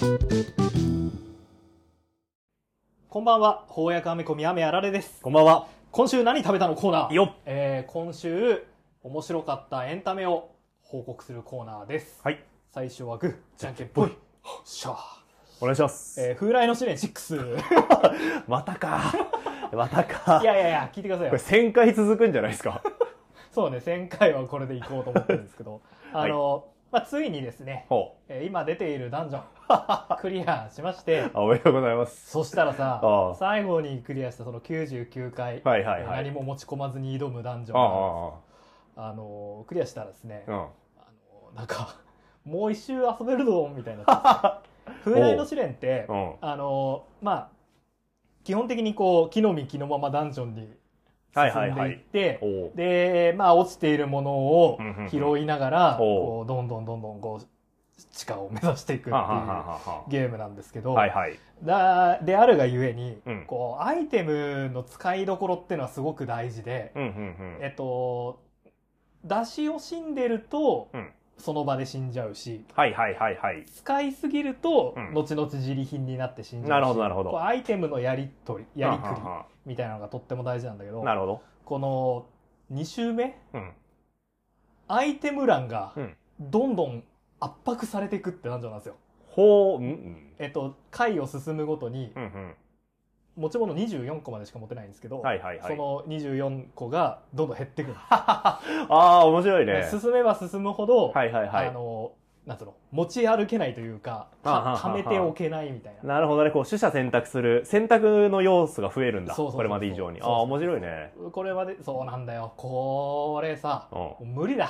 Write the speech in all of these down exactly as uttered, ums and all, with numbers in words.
こんばんは、翻訳アメコミ雨あられです。 こんばんは。 今週何食べたのコーナー。 よっ、 えー、今週面白かったエンタメを報告するコーナーです。 はい。 最初はグー、じゃんけんぽい。しゃー。 お願いします。 えー、風来の試練シックス。 またか。またか。 いやいやいや、聞いてくださいよ。 これせんかい続くんじゃないですか。 そうね、せんかいはこれでいこうと思ってるんですけど、あの、はい、まあ、ついにですね、えー、今出ているダンジョン、クリアしまして、 あ、おめでとうございます。 そしたらさ、最後にクリアしたそのきゅうじゅうきゅうかい、はいはいはい、何も持ち込まずに挑むダンジョンが、ああの、クリアしたらですね、うん、あのなんか、もう一周遊べるぞみたいな。風来の試練って、あの、まあ、基本的にこう、木の実木のままダンジョンに進んでいって、で、まあ、落ちているものを拾いながら、こう、どんどんどんどんこう、地下を目指していくっていうゲームなんですけど、だであるがゆえに、うん、こうアイテムの使いどころっていうのはすごく大事で、えっと出し惜しんでると、うん、その場で死んじゃうし、使いすぎると、うん、後々自利品になって死んじゃうし、なるほどなるほど、こうアイテムのやり取りやりくりみたいなのがとっても大事なんだけど、なるほど、このに周目、うん、アイテム欄がどんどん圧迫されていくってダンジョンなんですよ。ほう、うん、えっと回を進むごとに、うんうん、持ち物にじゅうよんこまでしか持てないんですけど、はいはいはい、そのにじゅうよんこがどんどん減っていくんです。ああ、面白いね。進めば進むほど、はいはいはい、あのなんつうの、持ち歩けないというか、貯めておけないみたいな。なるほどね、こう取捨選択する選択の要素が増えるんだ。そうそうそうそう、これまで以上に。ああ、面白いね。これまでそうなんだよ。これさ、うん、無理だ。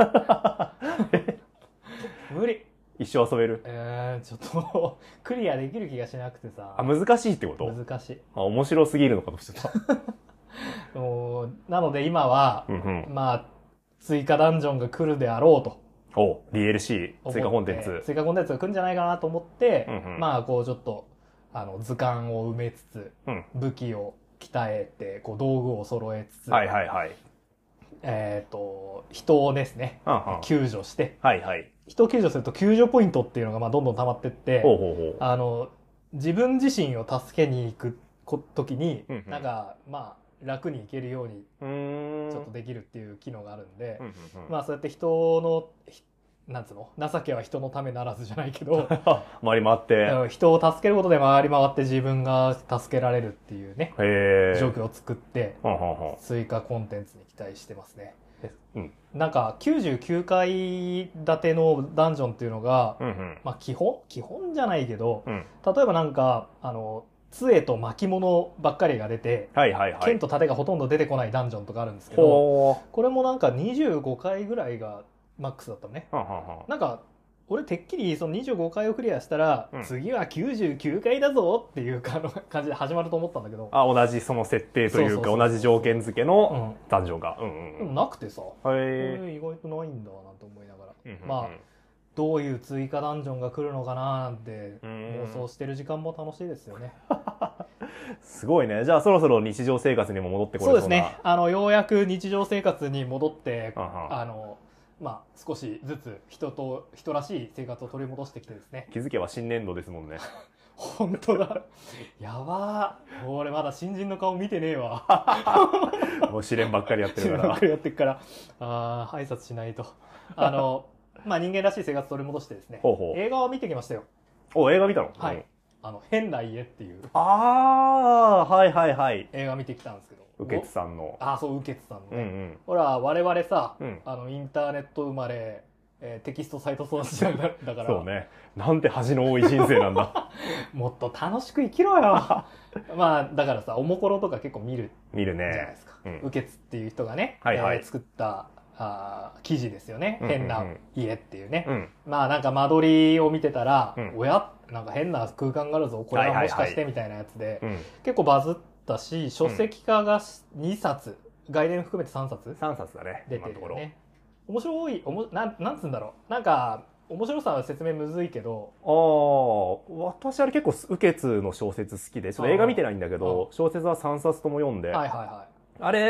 無理。一生遊べる。えー、ちょっとクリアできる気がしなくてさ。あ、難しいってこと？難しい。あ、面白すぎるのかとしてた。なので今は、うんうん、まあ追加ダンジョンが来るであろうと。お、ディーエルシー 追加コンテンツ。追加コンテンツが来るんじゃないかなと思って、うんうん、まあこうちょっとあの図鑑を埋めつつ、うん、武器を鍛えて、こう道具を揃えつつ、はいはいはい。えっと人をですね、うんうん、救助して。はいはい。人を救助すると救助ポイントっていうのがまあどんどん溜まってって、ほうほうほう、あの自分自身を助けに行く時に、うんうん、なんかまあ楽に行けるようにちょっとできるっていう機能があるんで、うんうんうん、まあそうやって人のなんつうの、情けは人のためならずじゃないけど回り回って人を助けることで回り回って自分が助けられるっていうね状況を作って、ははは追加コンテンツに期待してますね。うん、なんかきゅうじゅうきゅうかい建てのダンジョンっていうのが、うんうん、まあ基本基本じゃないけど、うん、例えばなんかあの杖と巻物ばっかりが出て、はいはいはい、剣と盾がほとんど出てこないダンジョンとかあるんですけど、これもなんかにじゅうごかいぐらいがマックスだったのね。はははなんか俺てっきりそのにじゅうごかいをクリアしたら、うん、次はきゅうじゅうきゅうかいだぞっていう感じで始まると思ったんだけど、あ、同じその設定というか同じ条件付けのダンジョンが、うんうん、でもなくてさ、これ意外とないんだなんて思いながら、うんうんうん、まあどういう追加ダンジョンが来るのかななんて妄想してる時間も楽しいですよね。すごいね。じゃあそろそろ日常生活にも戻ってこれそうな。そうですね。あのようやく日常生活に戻って、あのまあ少しずつ人と人らしい生活を取り戻してきてですね。気づけば新年度ですもんね。本当だ。やばー。俺まだ新人の顔見てねえわ。もう試練ばっかりやってるから。試練ばっかりやってるから、ああ挨拶しないと。あのまあ人間らしい生活を取り戻してですね。ほうほう、映画を見てきましたよ。お、映画見たの？はい。あの変な家っていう。ああ、はいはいはい。映画見てきたんですけど。ウケツさんの。ああ、そう、ウケツさんの、ね。うんうん。ほら、我々さ、うん、あの、インターネット生まれ、えー、テキストサイト育ちだから。そうね。なんて恥の多い人生なんだ。もっと楽しく生きろよ。まあ、だからさ、おもころとか結構見る。見るね。じゃないですか。うん、ウケツっていう人がね、はいはい、えー、作った、あ記事ですよね、うんうんうん、変な家っていうね、うん、まあなんか間取りを見てたら、うん、おやなんか変な空間があるぞこれはもしかしてみたいなやつで、はいはいはい、結構バズったし書籍化がにさつ、うん、外伝含めてさんさつさんさつだね出てるよね。面白いおもなんなんつうんだろう、なんか面白さは説明むずいけど、ああ私あれ結構ウケツの小説好きでちょっと映画見てないんだけど小説はさんさつとも読んで、はいはいはい、あれ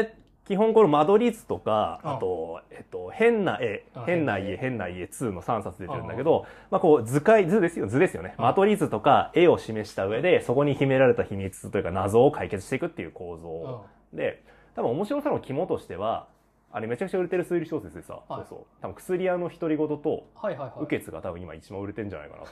基本この間取り図とか、あと、えっと、変な絵、変な家、変な家ツーのさんさつ出てるんだけど、まあこう図解、図ですよ、図ですよね。間取り図とか絵を示した上で、そこに秘められた秘密というか謎を解決していくっていう構造で、多分面白さの肝としては、あれめちゃくちゃ売れてる推理小説でさ、はい、そうそう。多分薬屋の独り言と、はいはいはい。雨穴が多分今一番売れてんじゃないかなって。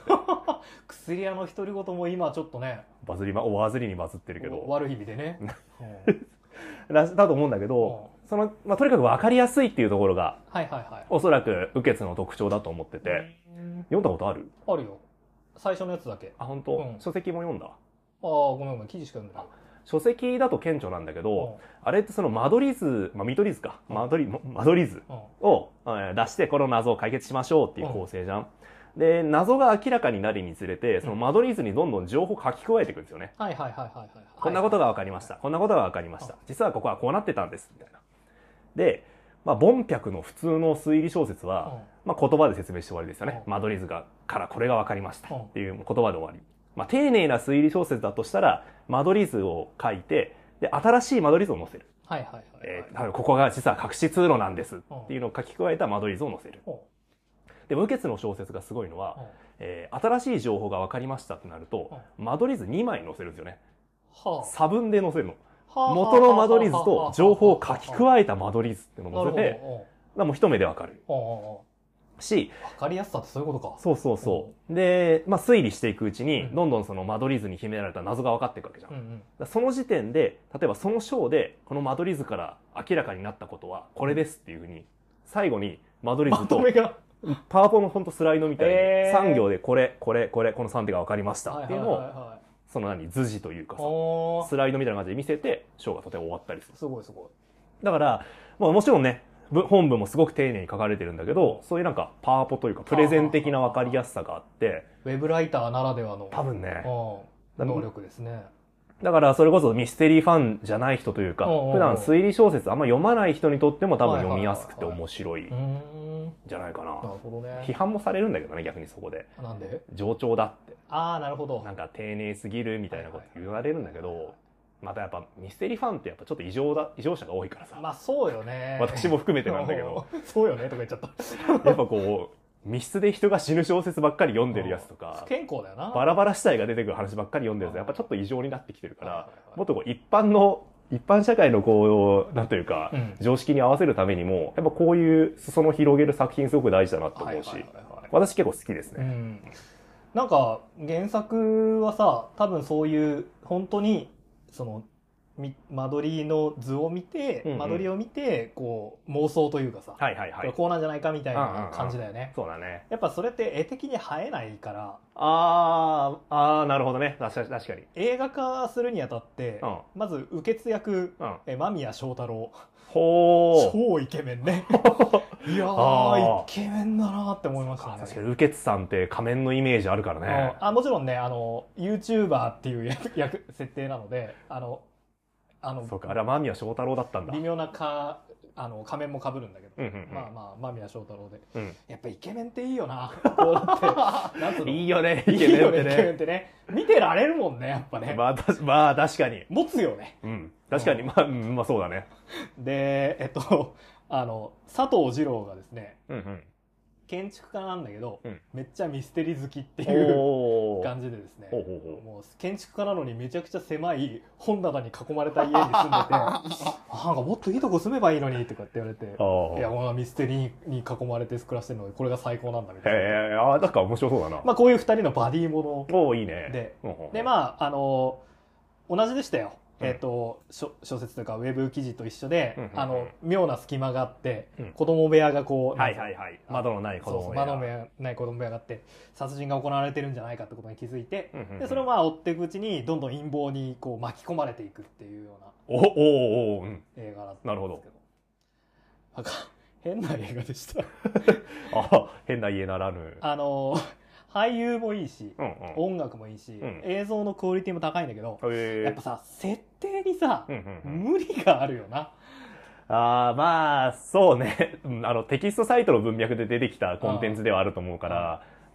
薬屋の独り言も今ちょっとね。 バズりま、おバズりにバズってるけど。 悪い意味でね。 だと思うんだけど、その、まあ、とにかく分かりやすいっていうところが、はいはいはい。おそらく雨穴の特徴だと思ってて、読んだことある？ あるよ。最初のやつだけ。 あ、本当？うん、書籍も読んだ？ああ、 ごめんごめん、記事しか読んでない。 書籍だと顕著なんだけど、あれってその間取り図、まあ、見取り図か。間取り、間取り図を出して、この謎を解決しましょうっていう構成じゃん。で、謎が明らかになるにつれて、その間取り図にどんどん情報を書き加えていくんですよね。はいはいはいはい。こんなことが分かりました。こんなことが分かりました。実はここはこうなってたんです。みたいな。で、まあ、ボンピャクの普通の推理小説は、まあ、言葉で説明して終わりですよね。間取り図が、からこれが分かりました。っていう言葉で終わり。まあ、丁寧な推理小説だとしたら、間取り図を書いて、で、新しい間取り図を載せる。はいはいはい、はい。えー、ここが実は隠し通路なんです。っていうのを書き加えた間取り図を載せる。で、無血の小説がすごいのは、えー、新しい情報が分かりましたってなると、間取り図にまい載せるんですよね。差分で載せるの。元の間取り図と情報を書き加えた間取り図っていうのを載せて、もう一目で分かる。し、 分かりやすさってそういうことか。 そうそうそう。で、まあ推理していくうちに、どんどんその間取り図に秘められた謎が分かっていくわけじゃん。うんうん、その時点で、例えばその章で、この間取り図から明らかになったことはこれですっていうふうに、最後に間取り図と、パワポのほんとスライドみたいに、えー、さん行でこれ、これ、これ、このさん手が分かりましたっていうのを、その何、図示というかさ、スライドみたいな感じで見せて、章がとても終わったりする。 すごいすごい。 だから、まあもちろんね、本文もすごく丁寧に書かれてるんだけど、そういうなんかパワポというかプレゼン的な分かりやすさがあって、 ウェブライターならではの多分ね、 能力ですね。 だからそれこそミステリーファンじゃない人というか、普段推理小説あんま読まない人にとっても多分読みやすくて面白いんじゃないかな。なるほどね。批判もされるんだけどね、逆にそこで。 なんで？ 冗長だって。 ああ、なるほど。 なんか丁寧すぎるみたいなこと言われるんだけど、またやっぱミステリーファンってやっぱちょっと異常だ、異常者が多いからさ。 まあそうよね。 私も含めてなんだけど。 そうよねとか言っちゃった。 やっぱこう、密室で人が死ぬ小説ばっかり読んでるやつとか、 不健康だよな。 バラバラ死体が出てくる話ばっかり読んでるとやっぱちょっと異常になってきてるから、もっとこう一般の、一般社会のこう、なんというか、うん、常識に合わせるためにも、やっぱこういう裾野を広げる作品すごく大事だなと思うし、私結構好きですね。うん、 なんか原作はさ、多分そういう本当にその間取りの図を見て、うんうん、間取りを見てこう妄想というかさ、はいはいはい、こうなんじゃないかみたいな感じだよね。 うんうんうん、そうだね。 やっぱそれって絵的に映えないから。 あーあーなるほどね。確かに確かに。 映画化するにあたって、うん、まず雨穴役、うん、え間宮祥太朗。 ほー超イケメンね。いやーイケメンだなって思いましたね。 確かに雨穴さんって仮面のイメージあるからね。 あもちろんねあの YouTuber っていう役役設定なのであのあのそうかあれは間宮祥太朗だったんだ。 微妙なかあの仮面も被るんだけど、うんうんうん、まあまあ間宮祥太朗で、うん、やっぱイケメンっていいよな。こうだってなんつうのいいよねイケメンってね。 イケメンってね見てられるもんねやっぱね。 まあまあ確かに持つよね。 うん確かに、うん、まあ、うん、まあそうだね。 でえっとあの佐藤二朗がですね、うんうん、建築家なんだけど、うん、めっちゃミステリー好きっていう感じでですね、もう建築家なのにめちゃくちゃ狭い本棚に囲まれた家に住んでてあなんかもっといいとこ住めばいいのにとかって言われていやこのミステリーに囲まれて暮らしてるのでこれが最高なんだみたいな。へえあなんか面白そうだな。 まあこういうふたりのバディものおいいねででまああの同じでしたよ。えー、と小説というかウェブ記事と一緒で、うんうんうん、あの妙な隙間があって、うん、子供部屋がこう、 はいはいはい、窓のない子供部屋窓のない子供部屋があって殺人が行われてるんじゃないかってことに気づいて、うんうんうん、でそれをまあ追っていくうちにどんどん陰謀にこう巻き込まれていくっていうようなおおお、うん、 映画だったんですけど。 なるほど。 なんか変な映画でしたあ変な家ならぬあの俳優もいいし、うんうん、音楽もいいし、うん、映像のクオリティも高いんだけど、やっぱさ設定にさ、うんうんうん、無理があるよな。 あまあそうねあのテキストサイトの文脈で出てきたコンテンツではあると思うから、うん、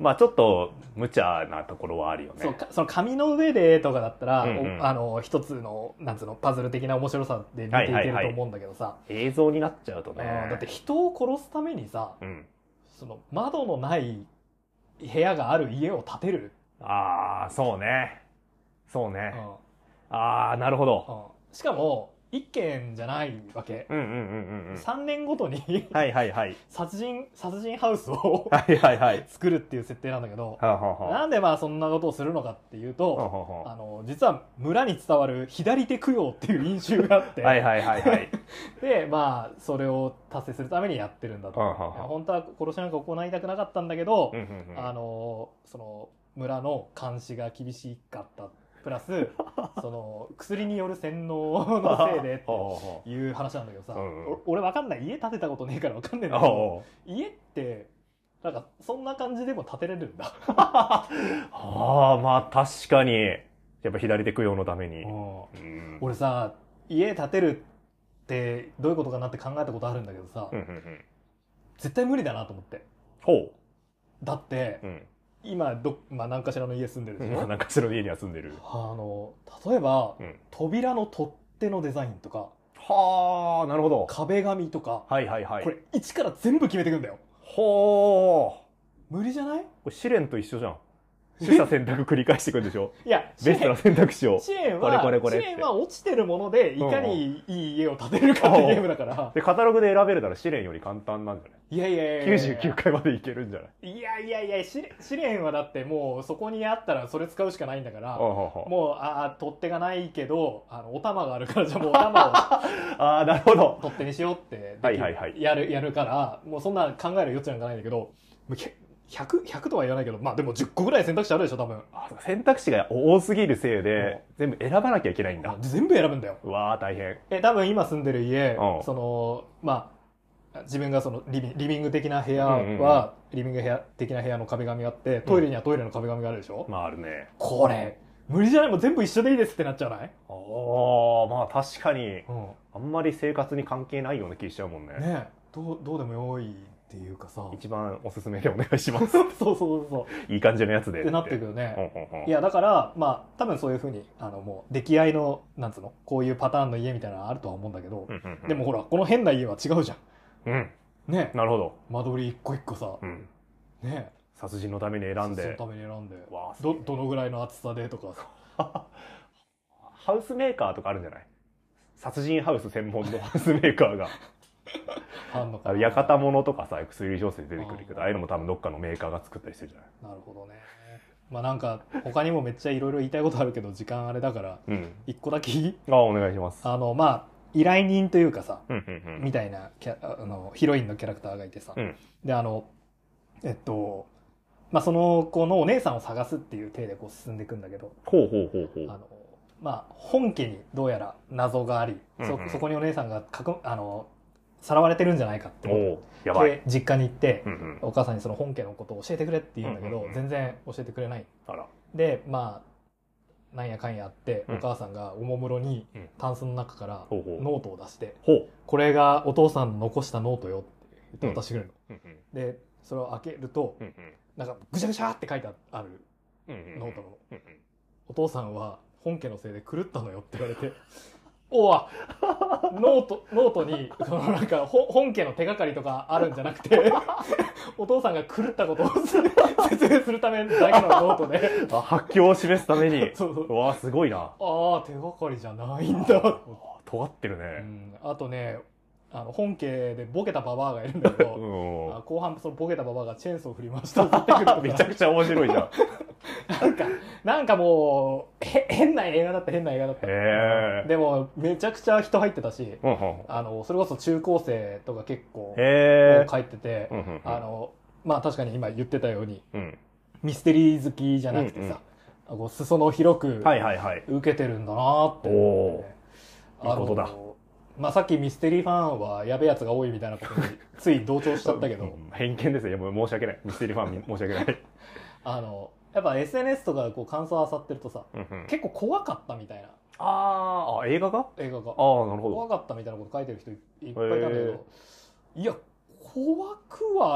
まあちょっと無茶なところはあるよね。 そうその紙の上でとかだったら、うんうん、あの一つのなんつうのパズル的な面白さで見ていけると思うんだけどさ、 はいはいはい、映像になっちゃうとね。 だって人を殺すためにさ、うん、その窓のない部屋がある家を建てる。 ああそうねそうね、うん、ああなるほど、 うん、しかも一軒じゃないわけ。さんねんごとにはいはいはい殺人殺人ハウスをはいはいはい作るっていう設定なんだけど、 はあはあ、 なんでまあそんなことをするのかっていうと、はあはあ、あの実は村に伝わる左手供養っていう因習があってはいはいはいはいでまあそれを達成するためにやってるんだと。はあはあ、本当は殺しなんか行いたくなかったんだけど、あのその村の監視が厳しかったプラスその薬による洗脳のせいでっていう話なんだけどさ、俺わかんない、家建てたことねえからわかんないんだけど、家ってなんかそんな感じでも建てれるんだああまあ確かにやっぱ左手供養のために、うん、 俺さ家建てるってどういうことかなって考えたことあるんだけどさ、うんうんうん、絶対無理だなと思って。 ほうだって、うん今ど、まあ、何かしらの家住んでるでしょ、 まあ、何かしらの家には住んでる。 あの例えば、うん、扉の取っ手のデザインとか、 はあなるほど、 壁紙とか、 はいはいはい、 これ一から全部決めていくんだよ。 ほう無理じゃない？ これ試練と一緒じゃん。取捨選択繰り返していくんでしょ。 いやベストな選択肢を試練はこれこれこれ試練は落ちてるものでいかにいい家を建てるかってゲームだから、 でカタログで選べるなら試練より簡単なんじゃない？ いやいやいやいやきゅうじゅうきゅうかいまでいけるんじゃない？ いやいやいや試練、試練はだってもうそこにあったらそれ使うしかないんだから、もうあ取っ手がないけどあのお玉があるからじゃあもうお玉をあなるほど取っ手にしようってはいはいはいやるやるからもうそんな考える余地なんかないんだけど。ひゃく、ひゃくとは言わないけど、まあでもじゅっこぐらい選択肢あるでしょ、多分。 選択肢が多すぎるせいで、うん、全部選ばなきゃいけないんだ。 全部選ぶんだよ。 うわー大変。 え、多分今住んでる家、うん、その、まあ、自分がそのリビ、リビング的な部屋は、うんうんうん、リビング部屋的な部屋の壁紙があって、トイレにはトイレの壁紙があるでしょ、 うん、まああるね。 これ、無理じゃない？もう全部一緒でいいですってなっちゃわない？ ああ、まあ確かに、うん、あんまり生活に関係ないような気しちゃうもんね。 ねどう、どうでもよい。っていうかさ一番おすすめでお願いしますそうそうそうそういい感じのやつでってなってくるね、うんうんうん、いやだからまあ多分そういうふうにあのもう出来合いのなんつうのこういうパターンの家みたいなのあるとは思うんだけど、うんうんうん、でもほらこの変な家は違うじゃん、うんね、 なるほど間取り一個一個さ、うん、ね殺人のために選んで殺人のために選んでど, どのぐらいの厚さでとかさハウスメーカーとかあるんじゃない？殺人ハウス専門のハウスメーカーがあの屋形物とかさ薬理小説出てくるけど あ, ああいうのも多分どっかのメーカーが作ったりしてるじゃない。 なるほどね。まあなんか他にもめっちゃいろいろ言いたいことあるけど時間あれだから一個だけいい？ あお願いします。 あのまあ依頼人というかさ、うんうんうん、みたいなキャあのヒロインのキャラクターがいてさ、うん、であのえっとまあその子のお姉さんを探すっていう体でこう進んでいくんだけど、 ほうほうほうほうあのまあ本家にどうやら謎があり、うんうん、そ, そこにお姉さんがかくあのさらわれてるんじゃないかってことやばい実家に行って、うんうん、お母さんにその本家のことを教えてくれって言うんだけど、うんうんうん、全然教えてくれない。あらでまあなんやかんやあって、うん、お母さんがおもむろにタンスの中からノートを出して、うん、これがお父さんの残したノートよって言って渡してくれるの、うんうんうん、でそれを開けると、うんうん、なんかぐしゃぐしゃって書いてあるノートの、うんうん、お父さんは本家のせいで狂ったのよって言われておわノートノートにそのなんか本家の手がかりとかあるんじゃなくてお父さんが狂ったことを説明するためだけのノートであ発狂を示すためにそうそううわすごいなああ手がかりじゃないんだ尖ってるね、 うん、あとねあの本家でボケたババアがいるんだけど、うん、後半そのボケたババアがチェーンソーを振り回したって言ってくるとかめちゃくちゃ面白いじゃんなんかなんかもうへ変な映画だった変な映画だったでもめちゃくちゃ人入ってたし、うんうん、あのそれこそ中高生とか結構帰ってて、うんうんうん、あのまあ確かに今言ってたように、うん、ミステリー好きじゃなくてさ、うんうん、こう裾野広く受けてるんだなって、ね、 いいことだ。 まあ、さっきミステリーファンはやべえやつが多いみたいなことについ同調しちゃったけど偏見ですよ。もう申し訳ないミステリーファン申し訳ないあのやっぱ エスエヌエス とかこう感想を漁ってるとさ、うんうん、結構怖かったみたいなああ映画が映画があなるほど怖かったみたいなこと書いてる人いっぱいいたんだけどいや怖くはな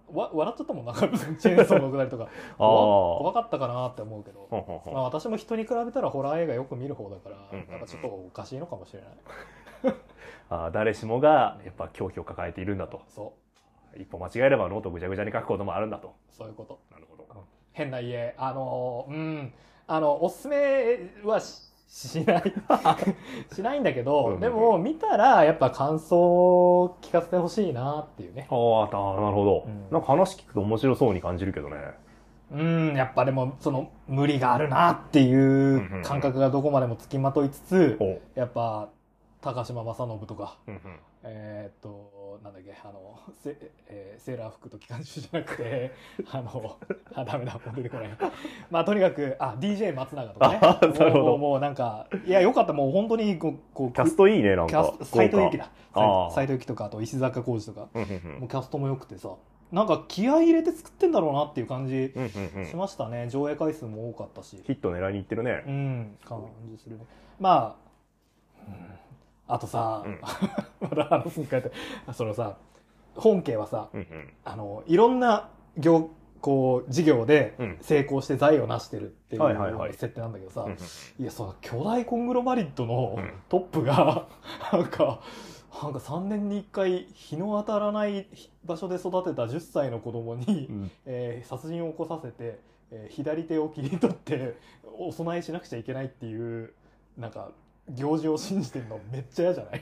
わ笑っちゃったもんなんかチェーンソーのくだりとか怖怖かったかなって思うけど、まあ、私も人に比べたらホラー映画よく見る方だから、うんうんうん、やっぱちょっとおかしいのかもしれないあ誰しもがやっぱ狂気を抱えているんだと。そう一歩間違えればノートぐちゃぐちゃに書くこともあるんだと。 そういうこと。なるほど、うん、変な家あのうんあのおすすめは し, しないしないんだけど、うんうん、でも見たらやっぱ感想を聞かせてほしいなっていうね。 ああなるほど、うん、なんか話聞くと面白そうに感じるけどね。 うんやっぱでもその無理があるなっていう感覚がどこまでもつきまといつつ、うんうんうん、やっぱ高島正信とか、うんうん、えー、っとなんだっけあのセ、えー、セーラー服と機関銃じゃなくてあのあダメだもう出てこないまあとにかくあ ディージェー 松永とかねなるほどもうもうなんかいやよかったもう本当にこうこうキャストいいねなんか斎藤由貴だ斎藤由貴とかあと石坂浩二とかもうキャストも良くてさなんか気合い入れて作ってんだろうなっていう感じしましたね、うんうんうん、上映回数も多かったしヒット狙いにいってるねうん感じするねまあ、うんあとさ、うん、まだ話すんかいってそのさ本家はさ、うんうん、あのいろんな業こう事業で成功して財を成してるっていう設定なんだけどさ、いやその巨大コングロマリットのトップが、うん、なんかなんかさんねんにいっかい日の当たらない場所で育てたじゅっさいの子供に、うんえー、殺人を起こさせて、えー、左手を切り取ってお供えしなくちゃいけないっていうなんか行事を信じてるのめっちゃ嫌じゃ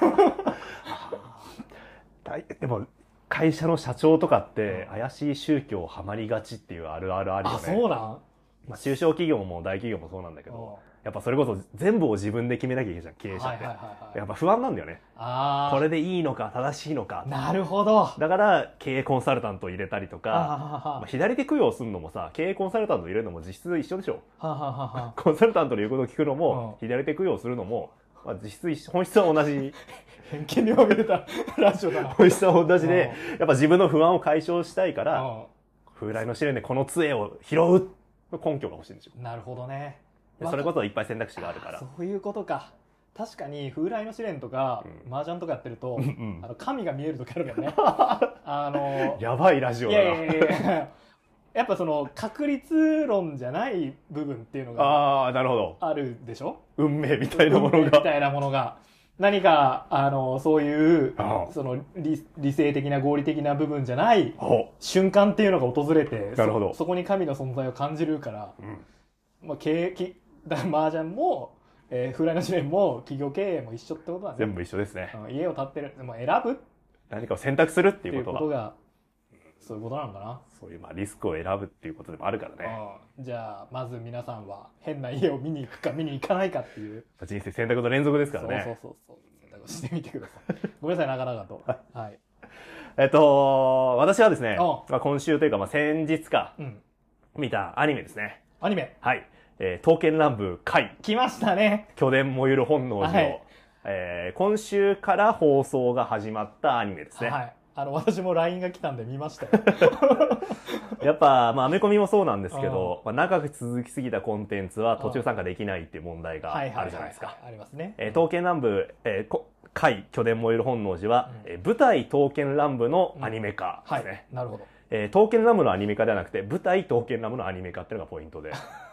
ないでも会社の社長とかって怪しい宗教ハマりがちっていうあるあるあるよね。 あそうなん、 まあ、中小企業も大企業もそうなんだけどやっぱそれこそ全部を自分で決めなきゃいけないじゃん経営者って、はいはいはいはい、やっぱ不安なんだよね。あこれでいいのか正しいのか。 なるほど。 だから経営コンサルタントを入れたりとか、まあ、左手供養するのもさ経営コンサルタントを入れるのも実質一緒でしょ。はははコンサルタントの言うことを聞くのも、うん、左手供養するのも、まあ、実質一緒本質は同じ偏見にまみれたラジオだな。 本質は同じで、うん、やっぱ自分の不安を解消したいから、うん、風来の試練でこの杖を拾う根拠が欲しいんですよ。 なるほどね。 それこそいっぱい選択肢があるから。 そういうことか。確かに風来の試練とか、うん、麻雀とかやってると、うん、あの神が見える時あるからね。あのやばいラジオだな。いやいやいややっぱその確率論じゃない部分っていうのがあるでしょ。 運命みたいなものが。運命みたいなものが。何かあのそういうその 理, 理性的な合理的な部分じゃない瞬間っていうのが訪れて、なるほど そ, そこに神の存在を感じるから、うんまあ、経営だ麻雀も、えー、風来の試練も企業経営も一緒ってことなんですね。 全部一緒ですね。 家を建てる、まあ、選ぶ何かを選択するっていうことが、 っていうことがそういうことなのかな。 そういうまあリスクを選ぶっていうことでもあるからね。 うん、じゃあまず皆さんは変な家を見に行くか見に行かないかっていう人生選択の連続ですからね。 そうそうそうそう選択をしてみてください。ごめんなさいなかなかと。はい。 えっと私はですね、まあ、今週というかまあ先日か、うん、見たアニメですね。 アニメ。 はい。えー、刀剣乱舞回来ましたね。 巨伝燃ゆる本能寺の、はいえー、今週から放送が始まったアニメですね。はい。 あの私も ライン が来たんで見ましたよ。 やっぱ、まあ、アメコミもそうなんですけど、まあ、長く続きすぎたコンテンツは途中参加できないっていう問題があるじゃないですか。 ありますね。 えー、刀剣乱舞、えー、回巨伝燃ゆる本能寺は、うんえー、舞台刀剣乱舞のアニメ化ですね。うんはい、 なるほど。 えー、刀剣乱舞のアニメ化ではなくて、舞台刀剣乱舞のアニメ化っていうのがポイントで。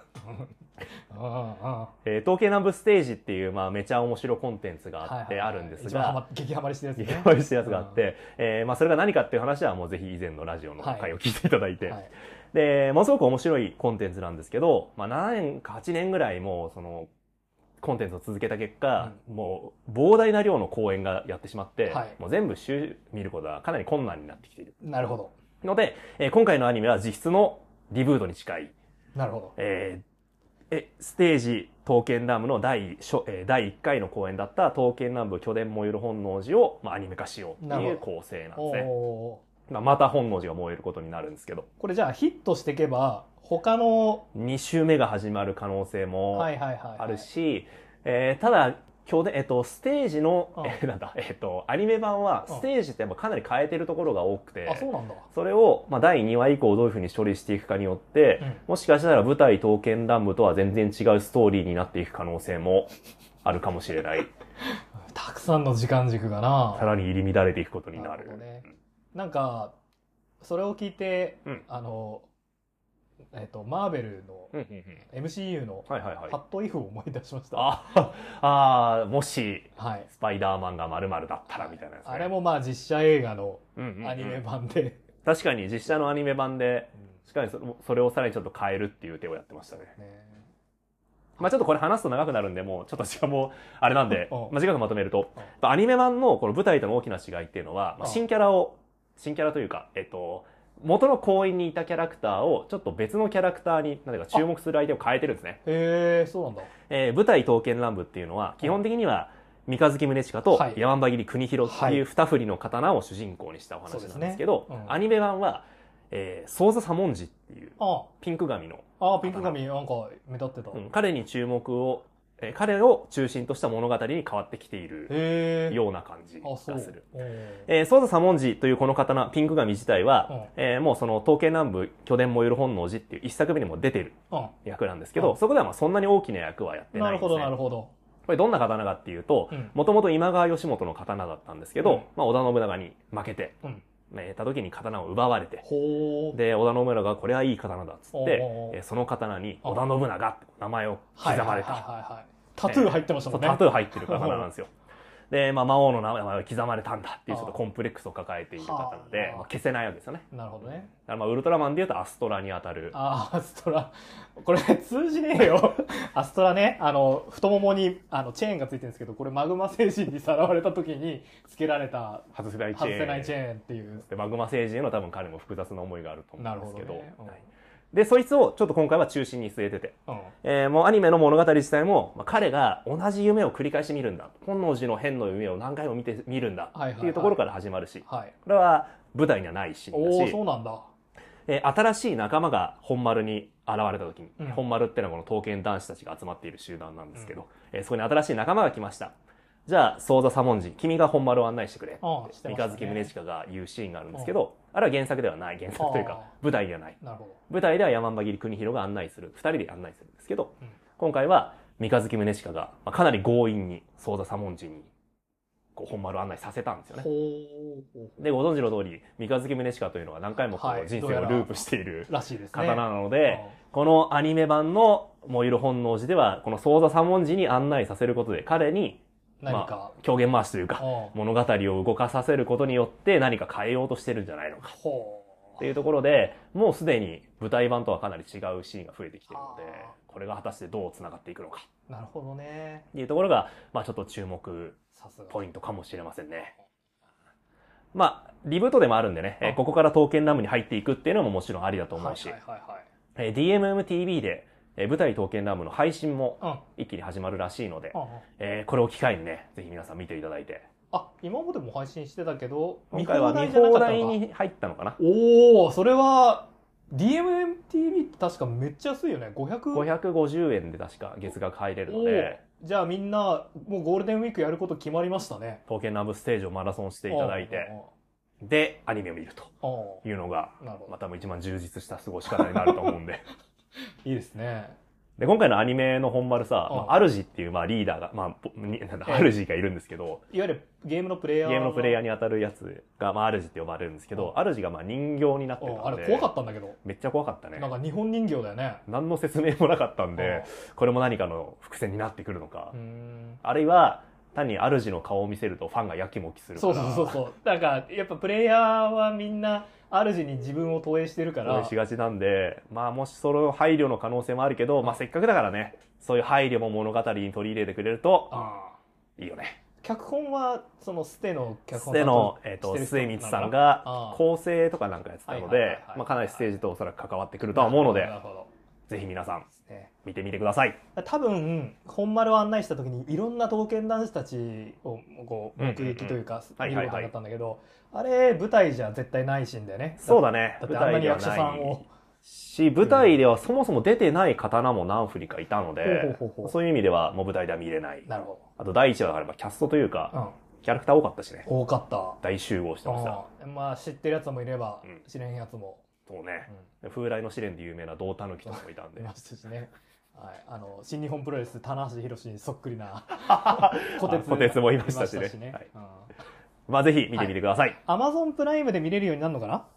えー、刀剣乱舞ステージっていう、まあ、めちゃ面白コンテンツがあってあるんですが、 激ハマりしてるやつね。 激ハマりしてるやつがあって、えー、まあ、それが何かっていう話はもうぜひ以前のラジオの回を聞いていただいて、はいはい、で、ものすごく面白いコンテンツなんですけど、まあ、ななねんかはちねんぐらいもうそのコンテンツを続けた結果、うん、もう膨大な量の公演がやってしまって、はい、もう全部週見ることはかなり困難になってきている。 なるほど。 ので、えー、今回のアニメは実質のリブートに近い。 なるほど。 えーえ、ステージ刀剣乱舞の第、えー、だいいっかいの公演だった刀剣乱舞巨伝燃ゆる本能寺を、まあ、アニメ化しようっていう構成なんですね。まあ、また本能寺が燃えることになるんですけど。 これじゃあヒットしていけば他のに週目が始まる可能性もあるし、ただ今日で、えっと、ステージの、うん、え、なんだ、えっと、アニメ版は、ステージってやっぱかなり変えてるところが多くて、 あ、そうなんだ。 それを、まあ、だいにわ以降どういう風に処理していくかによって、うん、もしかしたら舞台刀剣乱舞とは全然違うストーリーになっていく可能性もあるかもしれない。 たくさんの時間軸がなさらに入り乱れていくことになる。 なるほどね。なんか、 それを聞いて、うん、あのえっとマーベルの エムシーユー の「ハットイフ」を思い出しました。 ああ、もし、はい、スパイダーマンが〇〇だったらみたいなやつ、ね、 あれもまあ実写映画のアニメ版で、うんうんうん、 確かに実写のアニメ版で、うん、しかもそれをさらにちょっと変えるっていう手をやってましたね。ね、まあちょっとこれ話すと長くなるんで、もうちょっと時間もあれなんで、まあ短くまとめると、アニメ版のこの舞台との大きな違いっていうのは、まあ、新キャラを、新キャラというか、えっと、元の公演にいたキャラクターをちょっと別のキャラクターに、なんか注目する相手を変えてるんですね。 へえ、そうなんだ。 えー、舞台刀剣乱舞っていうのは、基本的には、三日月宗近と山姥切国広っていう二振りの刀を主人公にしたお話なんですけど、はいねうん、アニメ版は、えー、宗座左文字っていう、ピンク髪の。 ああ、ピンク髪なんか目立ってた。 うん、彼に注目を、えー、彼を中心とした物語に変わってきているような感じがする。えー、宗座左文字というこの刀、ピンク髪自体は、うんえー、もうその刀剣乱舞、巨伝燃ゆる本能寺っていう一作目にも出てる役なんですけど、うん、そこではまあそんなに大きな役はやってないんですね。 なるほど、なるほど。 これどんな刀かっていうと、もともと今川義元の刀だったんですけど、うんまあ、織田信長に負けて、うんえー、た時に刀を奪われて、で、織田信長がこれはいい刀だっつって、えー、その刀に織田信長って名前を刻まれた。 タトゥー入ってましたもんね。 タトゥー入ってる刀なんですよ。で、まあ、魔王の名前を刻まれたんだっていうちょっとコンプレックスを抱えている方なので、まあ、消せないわけですよね。 なるほどね。 だからまあウルトラマンで言うとアストラに当たる。 ああ、アストラ。これ通じねえよ。アストラね、あの、太ももにあのチェーンがついてるんですけど、これマグマ星人にさらわれた時に付けられた外せないチェーン。 外せないチェーンっていう。 で、マグマ星人への多分彼も複雑な思いがあると思うんですけど。なるほどね。はいで、そいつをちょっと今回は中心に据えてて、うんえー、もうアニメの物語自体も、まあ、彼が同じ夢を繰り返し見るんだ。本能寺の変の夢を何回も見て見るんだっていうところから始まるし、はいはいはい、これは舞台にはないシーンだし、 おー、そうなんだ。 えー、新しい仲間が本丸に現れた時に、うん、本丸ってのはこの刀剣男子たちが集まっている集団なんですけど、うんえー、そこに新しい仲間が来ました。じゃあ、宗座左文字、君が本丸を案内してくれ。三日月宗近が言うシーンがあるんですけど、あれは原作ではない。原作というか、舞台ではない。なるほど。舞台では山姥切国広が案内する。二人で案内するんですけど、うん、今回は三日月宗近が、まあ、かなり強引に宗座左文字にこう本丸を案内させたんですよね。で、ご存知の通り、三日月宗近というのは何回もこう人生をループしている刀なので、このアニメ版の燃ゆる本能寺では、この宗座左文字に案内させることで、彼に何か、まあ、狂言回しというか、物語を動かさせることによって何か変えようとしてるんじゃないのか。っていうところで、もうすでに舞台版とはかなり違うシーンが増えてきているので、これが果たしてどう繋がっていくのか。 なるほどね。 っていうところが、まあちょっと注目ポイントかもしれませんね。まあ、リブートでもあるんでね、えここから刀剣乱舞に入っていくっていうのももちろんありだと思うし、はいはいはいはい、え ディーエムエムティーブイ で、えー、舞台刀剣乱舞の配信も一気に始まるらしいので、うんえー、これを機会にね、ぜひ皆さん見ていただいて。 あ、今までも配信してたけど、 今回は見放題に入ったのかな。 おー、それは ディーエムエムティーブイ って確かめっちゃ安いよね。ごひゃくごひゃくごじゅうえんで確か月額入れるので。 じゃあみんなもうゴールデンウィークやること決まりましたね。 刀剣乱舞ステージをマラソンしていただいて、で、アニメを見るというのが、また一番充実した過ごし方になると思うんで。 いいですね。 で、今回のアニメの本丸さ、まあ、主っていうまあリーダーが、まあ、なんだ、主がいるんですけど、 いわゆるゲームのプレイヤーゲームのプレイヤーに当たるやつが、まあ、主って呼ばれるんですけど、主がまあ人形になってたんで、 あれ怖かったんだけど。 めっちゃ怖かったね。 なんか日本人形だよね。 何の説明もなかったんで、これも何かの伏線になってくるのか、あるいは、単に主の顔を見せるとファンがやきもきするから。 そうそうそうそう。なんか、やっぱプレイヤーはみんな、主に自分を投影してるから。 投影しがちなんで、まあもしその配慮の可能性もあるけど、まあせっかくだからね、そういう配慮も物語に取り入れてくれると、いいよね。 脚本は、そのステの脚本ステの、えっと、末光さんが構成とかなんかやってたので、まあかなりステージとおそらく関わってくるとは思うので、ぜひ皆さん、見てみてください。 多分、本丸を案内した時にいろんな刀剣男子たちをこう目撃というか見ることになったんだけど、あれ舞台じゃ絶対ないシーンだよね。 そうだね。 だってあんなに役者さんを。 し、舞台ではそもそも出てない刀も何振りかいたので、そういう意味ではもう舞台では見れない。 なるほど。 あと第一話があればキャストというか、キャラクター多かったしね。 多かった。 大集合してました。 まあ知ってるやつもいれば、知れんやつも。 そうね。風来の試練で有名な胴狸とかもいたんで。 いましたしね。はい、あの新日本プロレス棚橋宏にそっくりな小鉄小鉄もいましたしね。はい、まあぜひ見てみてください。 アマゾンプライムで見れるようになるのかな。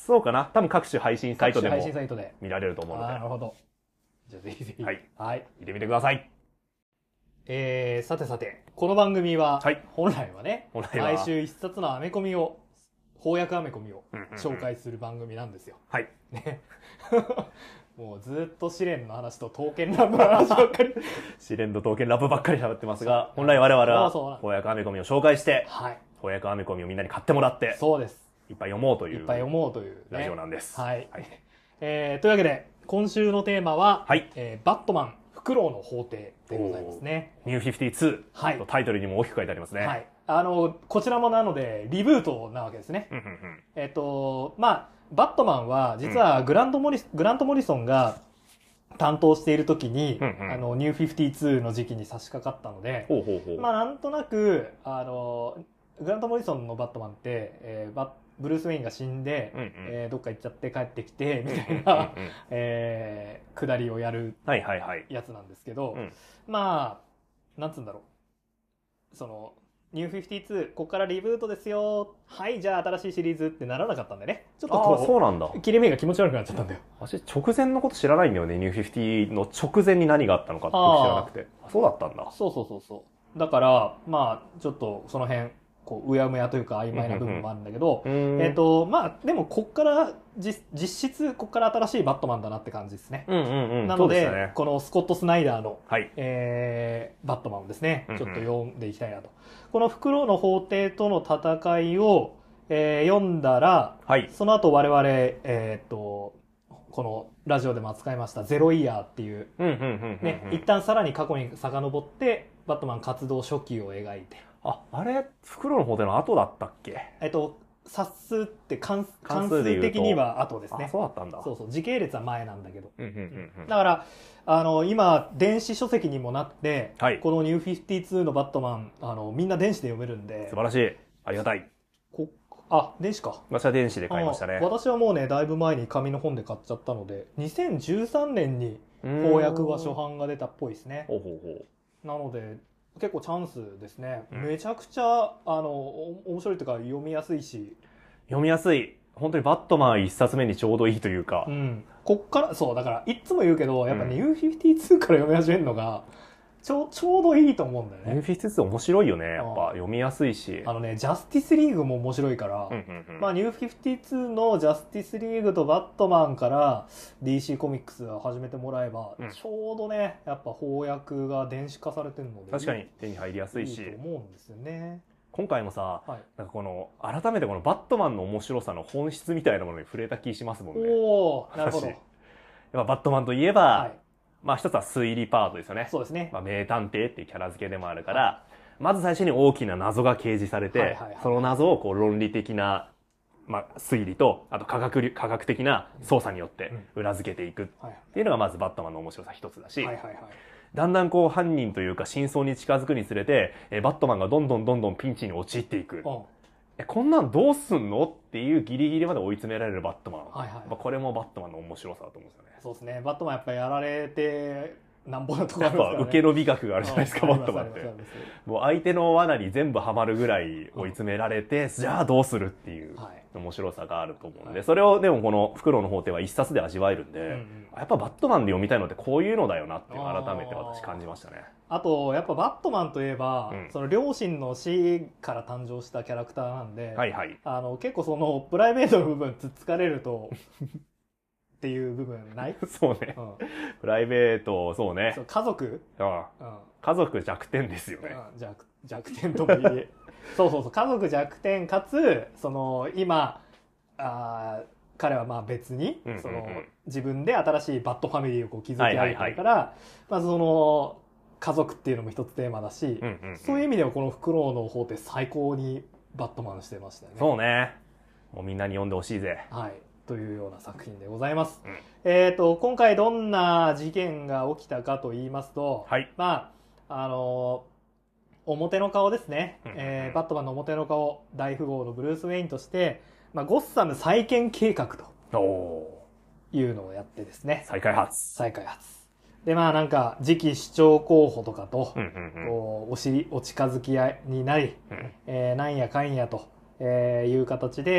そうかな。多分各種配信サイトでも各種配信サイトで見られると思うので。 なるほど。じゃあぜひぜひ。 はい。 はい。 見てみてください。 えー、さてさて、この番組は、 はい、 本来はね、 本来は毎週一冊のアメコミを、翻訳アメコミを紹介する番組なんですよ。 はい。 ね。もうずっと試練の話と刀剣乱舞の話ばっかり。 試練と刀剣ラブばっかり喋ってますが、本来我々は翻訳アメコミを紹介して、はい、翻訳アメコミをみんなに買ってもらって、 そうです。 いっぱい読もうという。 いっぱい読もうという、ね、 ラジオなんです。 はい。はい、えー、というわけで、今週のテーマは、はい、えー、バットマン、フクロウの法廷でございますね。 ニューフィフティーツーのタイトルにも大きく書いてありますね。 はい。あの、こちらもなので、リブートなわけですね。えっと、まあ、バットマンは、実はグラントモリ、うん、グラント・モリソンが担当している時に、うんうん、あの、ニューフィフティーツーの時期に差し掛かったので、ほうほうほう、まあ、なんとなく、あの、グラント・モリソンのバットマンって、えー、バッブルース・ウェインが死んで、うんうん、えー、どっか行っちゃって帰ってきてみたいな、えー、下りをやるやつなんですけど、はいはいはい、まあなんつうんだろう、そのニューフィフティーツーここからリブートですよ、はいじゃあ新しいシリーズってならなかったんでね、ちょっとこう、 そうなんだ、 切れ目が気持ち悪くなっちゃったんだよ。 私直前のこと知らないんだよね。ニューフィフティーの直前に何があったのかって知らなくて。あ、そうだったんだ。 そうそうそうそう。だからまあちょっとその辺こううやむやというか曖昧な部分もあるんだけど、えっとまあでもこっから実質こっから新しいバットマンだなって感じですね。なので、ね、このスコット・スナイダーの、はい、えー、バットマンをですねちょっと読んでいきたいなと。うんうん、このフクロウの法廷との戦いを、えー、読んだら、はい、その後我々、えー、っとこのラジオでも扱いましたゼロイヤーっていうね、一旦さらに過去に遡ってバットマン活動初期を描いて、 あ、あれフクロウの法廷の後だったっけ？ えっと冊数って関関数的には後ですね。 あ、そうだったんだ。 そうそう、時系列は前なんだけど、だからあの今電子書籍にもなって、はい、このニューフィフティーツーのバットマン、あのみんな電子で読めるんで素晴らしい、ありがたい。 こあ、電子か。 私は電子で買いましたね。 私はもうねだいぶ前に紙の本で買っちゃったので、にせんじゅうさんねんに翻訳が初版が出たっぽいですね。ほうほうほう。なので結構チャンスですね。うん、めちゃくちゃあの面白いというか読みやすいし、 読みやすい。本当にバットマン一冊目にちょうどいいというか、うん、 こっからそうだからいつも言うけどやっぱニューフィフティーツーから読み始めるのがちょちょうどいいと思うんだよね。 ニューフィフティーツー面白いよね。やっぱ読みやすいし、 あのねジャスティスリーグも面白いから、うんうんうん、まあニューフィフティーツーのジャスティスリーグとバットマンから ディーシー コミックスを始めてもらえば、うん、ちょうどねやっぱ翻訳が電子化されてるので確かに手に入りやすいし、 いいと思うんですよね。 今回もさ、はい、なんかこの改めてこのバットマンの面白さの本質みたいなものに触れた気しますもんね。 おー、なるほど。やっぱバットマンといえば、はい、まあ一つは推理パートですよね。 そうですね。 まあ名探偵っていうキャラ付けでもあるから、はい、まず最初に大きな謎が掲示されて、はいはいはい、その謎をこう論理的な、まあ、推理と、あと科学、科学的な捜査によって裏付けていくっていうのがまずバットマンの面白さ一つだし、はいはいはい、だんだんこう犯人というか真相に近づくにつれて、えバットマンがどんどんどんどんピンチに陥っていく。えこんなんどうすんのっていうギリギリまで追い詰められるバットマン。はいはい、これもバットマンの面白さだと思うんですよね。 そうですね。バットマンやっぱりやられてなんぼなところあるんですからね。 やっぱ受けの美学があるじゃないですか、バットマンって。もう相手の罠に全部ハマるぐらい追い詰められて、うん、じゃあどうするっていう面白さがあると思うんで、はい、それをでもこのフクロウの法廷は一冊で味わえるんで、うんうん、やっぱバットマンで読みたいのってこういうのだよなっていう改めて私感じましたね。 あとやっぱバットマンといえば、うん、その両親の死から誕生したキャラクターなんで、はいはい、あの結構そのプライベートの部分つっつかれるとっていう部分ない？ そうね、うん、プライベートそうね、そう家族、うん、 家族弱点ですよね、 うん、弱, 弱点とも言えそうそうそう、家族弱点かつその今あ彼はまあ別に、うんうんうん、その自分で新しいバッドファミリーをこう築き上げてるから、はいはいはい、まあその家族っていうのも一つテーマだし、うんうんうん、そういう意味ではこのフクロウの方って最高にバットマンしてましたよね。 そうね、もうみんなに読んでほしいぜ。 はい、というような作品でございます。うん、えっと今回どんな事件が起きたかと言いますと、はい、まああの表の顔ですね、うんうんうん、えー、バットマンの表の顔、大富豪のブルース・ウェインとして、まあ、ゴッサム再建計画というのをやってですね、 再開発再開発で、まあなんか次期市長候補とかと、うんうんうん、こうおしお近づき合いになり、うん、えー、なんやかんやという形で、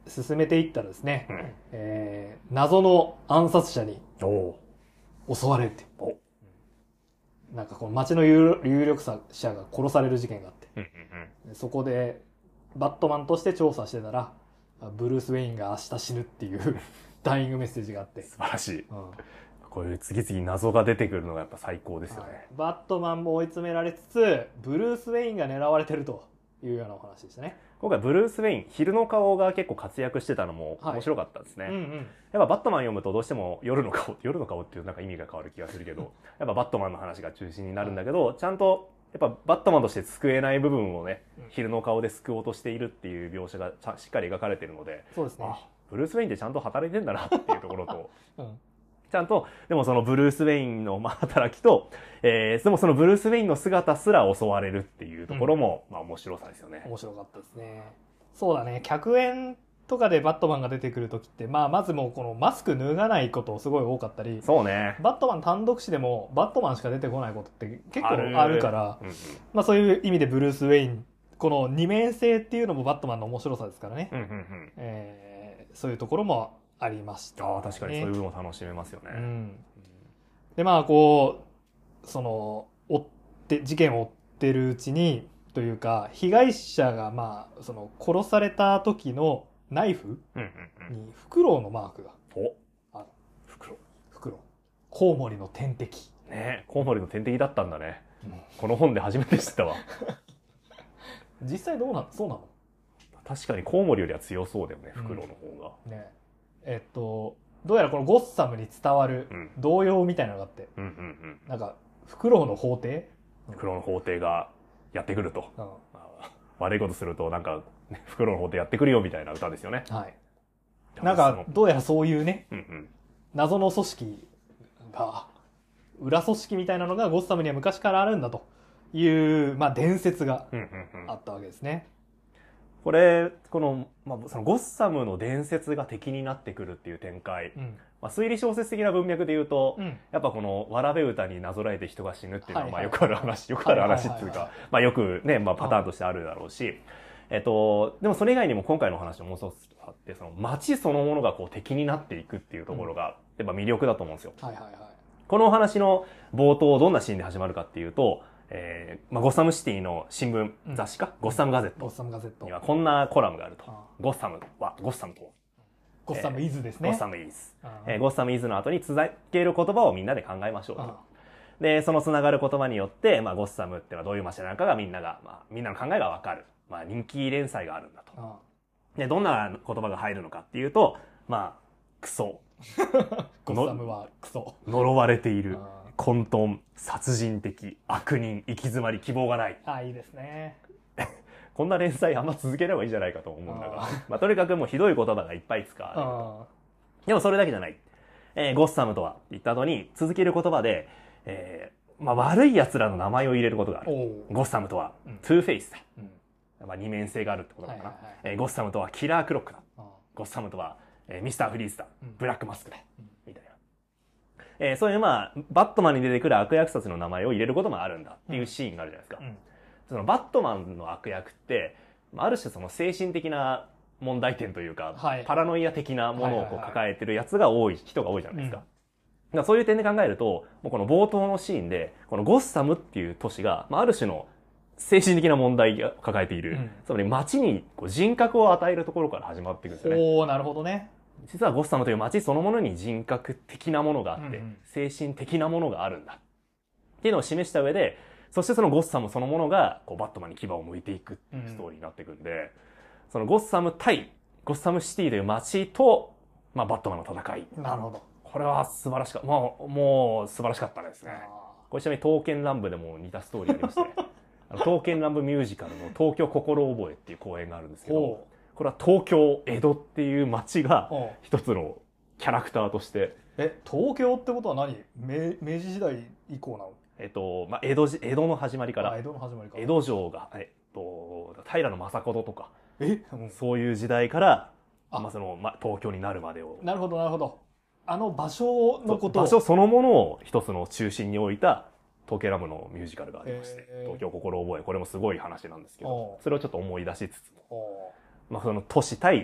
進めていったらですね、うん、えー、謎の暗殺者に襲われるっておなんかこの街の有力者が殺される事件があって、うんうんうん、そこでバットマンとして調査してたらブルース・ウェインが明日死ぬっていうダイイングメッセージがあって素晴らしい、うん、こういう次々謎が出てくるのがやっぱ最高ですよね、はい、 バットマンも追い詰められつつブルース・ウェインが狙われてるというようなお話でしたね。 今回ブルース・ウェイン昼の顔が結構活躍してたのも面白かったですね、はいうんうん、やっぱバットマン読むとどうしても夜の顔夜の顔っていうなんか意味が変わる気がするけどやっぱバットマンの話が中心になるんだけど、はい、ちゃんとやっぱバットマンとして救えない部分をね、うん、昼の顔で救おうとしているっていう描写がしっかり描かれているので、 そうですね、 あ、ブルース・ウェインってちゃんと働いてんだなっていうところと、うん、ちゃんとでもそのブルース・ウェインの働きと、えー、でもそのブルース・ウェインの姿すら襲われるっていうところも、うん、まあ面白さですよね。 面白かったですね。そうだね、客演とかでバットマンが出てくるときって、まあ、まずもうこのマスク脱がないことすごい多かったり、 そうね、 バットマン単独誌でもバットマンしか出てこないことって結構あるから、うんうん、まあ、そういう意味でブルース・ウェインこの二面性っていうのもバットマンの面白さですからね、うんうんうんえー、そういうところもありました、ね、 あ確かにそういう部分を楽しめますよね、うん、 でまあこうその追って事件を追ってるうちにというか被害者がまあその殺された時のナイフにフクロウのマークがある。 フクロウ。 フクロウ。コウモリの天敵。 ねえ、コウモリの天敵だったんだね。うん、この本で初めて知ったわ。 実際どうなの？そうなの？ 確かにコウモリよりは強そうだよね、フクロウの方が。 うん、ねえっと、どうやらこのゴッサムに伝わる童謡みたいなのがあって、うんうんうん、なんか、フクロウの法廷？ フクロウの法廷がやってくると。うん悪いことするとなんかフクロウの方でやってくるよみたいな歌ですよね。 はい。なんかどうやらそういうね、うんうん、謎の組織が裏組織みたいなのがゴッサムには昔からあるんだというまあ伝説があったわけですね。 これこの、まあ、そのゴッサムの伝説が敵になってくるっていう展開、うんまあ、推理小説的な文脈で言うと、うん、やっぱこのわらべ歌になぞらえて人が死ぬっていうのはまあよくある話、よくある話っていうか、まあよくね、まあパターンとしてあるだろうし、えっと、でもそれ以外にも今回の話もそうあって、その街そのものがこう敵になっていくっていうところがやっぱ魅力だと思うんですよ。はいはいはい、このお話の冒頭どんなシーンで始まるかっていうと、えーまあ、ゴッサムシティの新聞、うん、雑誌かゴッサムガゼット。ゴッサムガゼットにはこんなコラムがあると。ゴッサムは、ゴッサムとは。 ゴッサムイズですね。 ゴッサムイズ。えー、ゴッサムイズの後に続ける言葉をみんなで考えましょうと。で、そのつながる言葉によって、まあ、ゴッサムっていうのはどういう街なのかがみんなが、まあ、みんなの考えがわかる。まあ、人気連載があるんだと。で、どんな言葉が入るのかっていうと、まあ、クソ。 ゴッサムはクソ。 呪われている。混沌、殺人的、悪人、行き詰まり、希望がない。 ああ、いいですね。 こんな連載あんま続ければいいんじゃないかと思うんだが。まあ、とにかくもうひどい言葉がいっぱい使われると。でもそれだけじゃない。えー、ゴッサムとはって言った後に続ける言葉で、えー、まあ悪い奴らの名前を入れることがある。ゴッサムとは、うん、トゥーフェイスだ。うん、まあ二面性があるってことなのかな、はいはいはいえー。ゴッサムとはキラークロックだ。ゴッサムとは、えー、ミスターフリーズだ。うん、ブラックマスクだ。うんみたいな。えー、そういうまあ、バットマンに出てくる悪役たちの名前を入れることもあるんだっていうシーンがあるじゃないですか。うん、そのバットマンの悪役って、ある種その精神的な問題点というか、はい、パラノイア的なものをこう抱えてるやつが多い、人が多いじゃないですか。うん、だからそういう点で考えると、もうこの冒頭のシーンで、このゴッサムっていう都市が、まあ、ある種の精神的な問題を抱えている。うん、つまり街にこう人格を与えるところから始まっていくんですよね。 おー、なるほどね。 実はゴッサムという街そのものに人格的なものがあって、うんうん、精神的なものがあるんだ。っていうのを示した上で、そしてそのゴッサムそのものがこうバットマンに牙を向いていくっていうストーリーになっていくんで、うん、そのゴッサム対ゴッサムシティという街と、まあ、バットマンの戦い。 なるほど。 これは素晴らしかった。もう、もう素晴らしかったですね。これちなみに刀剣乱舞でも似たストーリーありまして、ね、あの刀剣乱舞ミュージカルの東京心覚えっていう公演があるんですけど、これは東京、江戸っていう街が一つのキャラクターとして。 え、東京ってことは何？ 明, 明治時代以降なの？ えっと、まあ、江戸、江戸の始まりから。 江戸の始まりから。 江戸城が、えっと、平将門とか。 え、 うん、そういう時代から、あまあ、その、まあ、東京になるまでを。 なるほど、なるほど。あの場所のことを。 場所そのものを一つの中心に置いた、東京ラムのミュージカルがありまして、東京心覚え。これもすごい話なんですけど、それをちょっと思い出しつつも。まあ、その都市対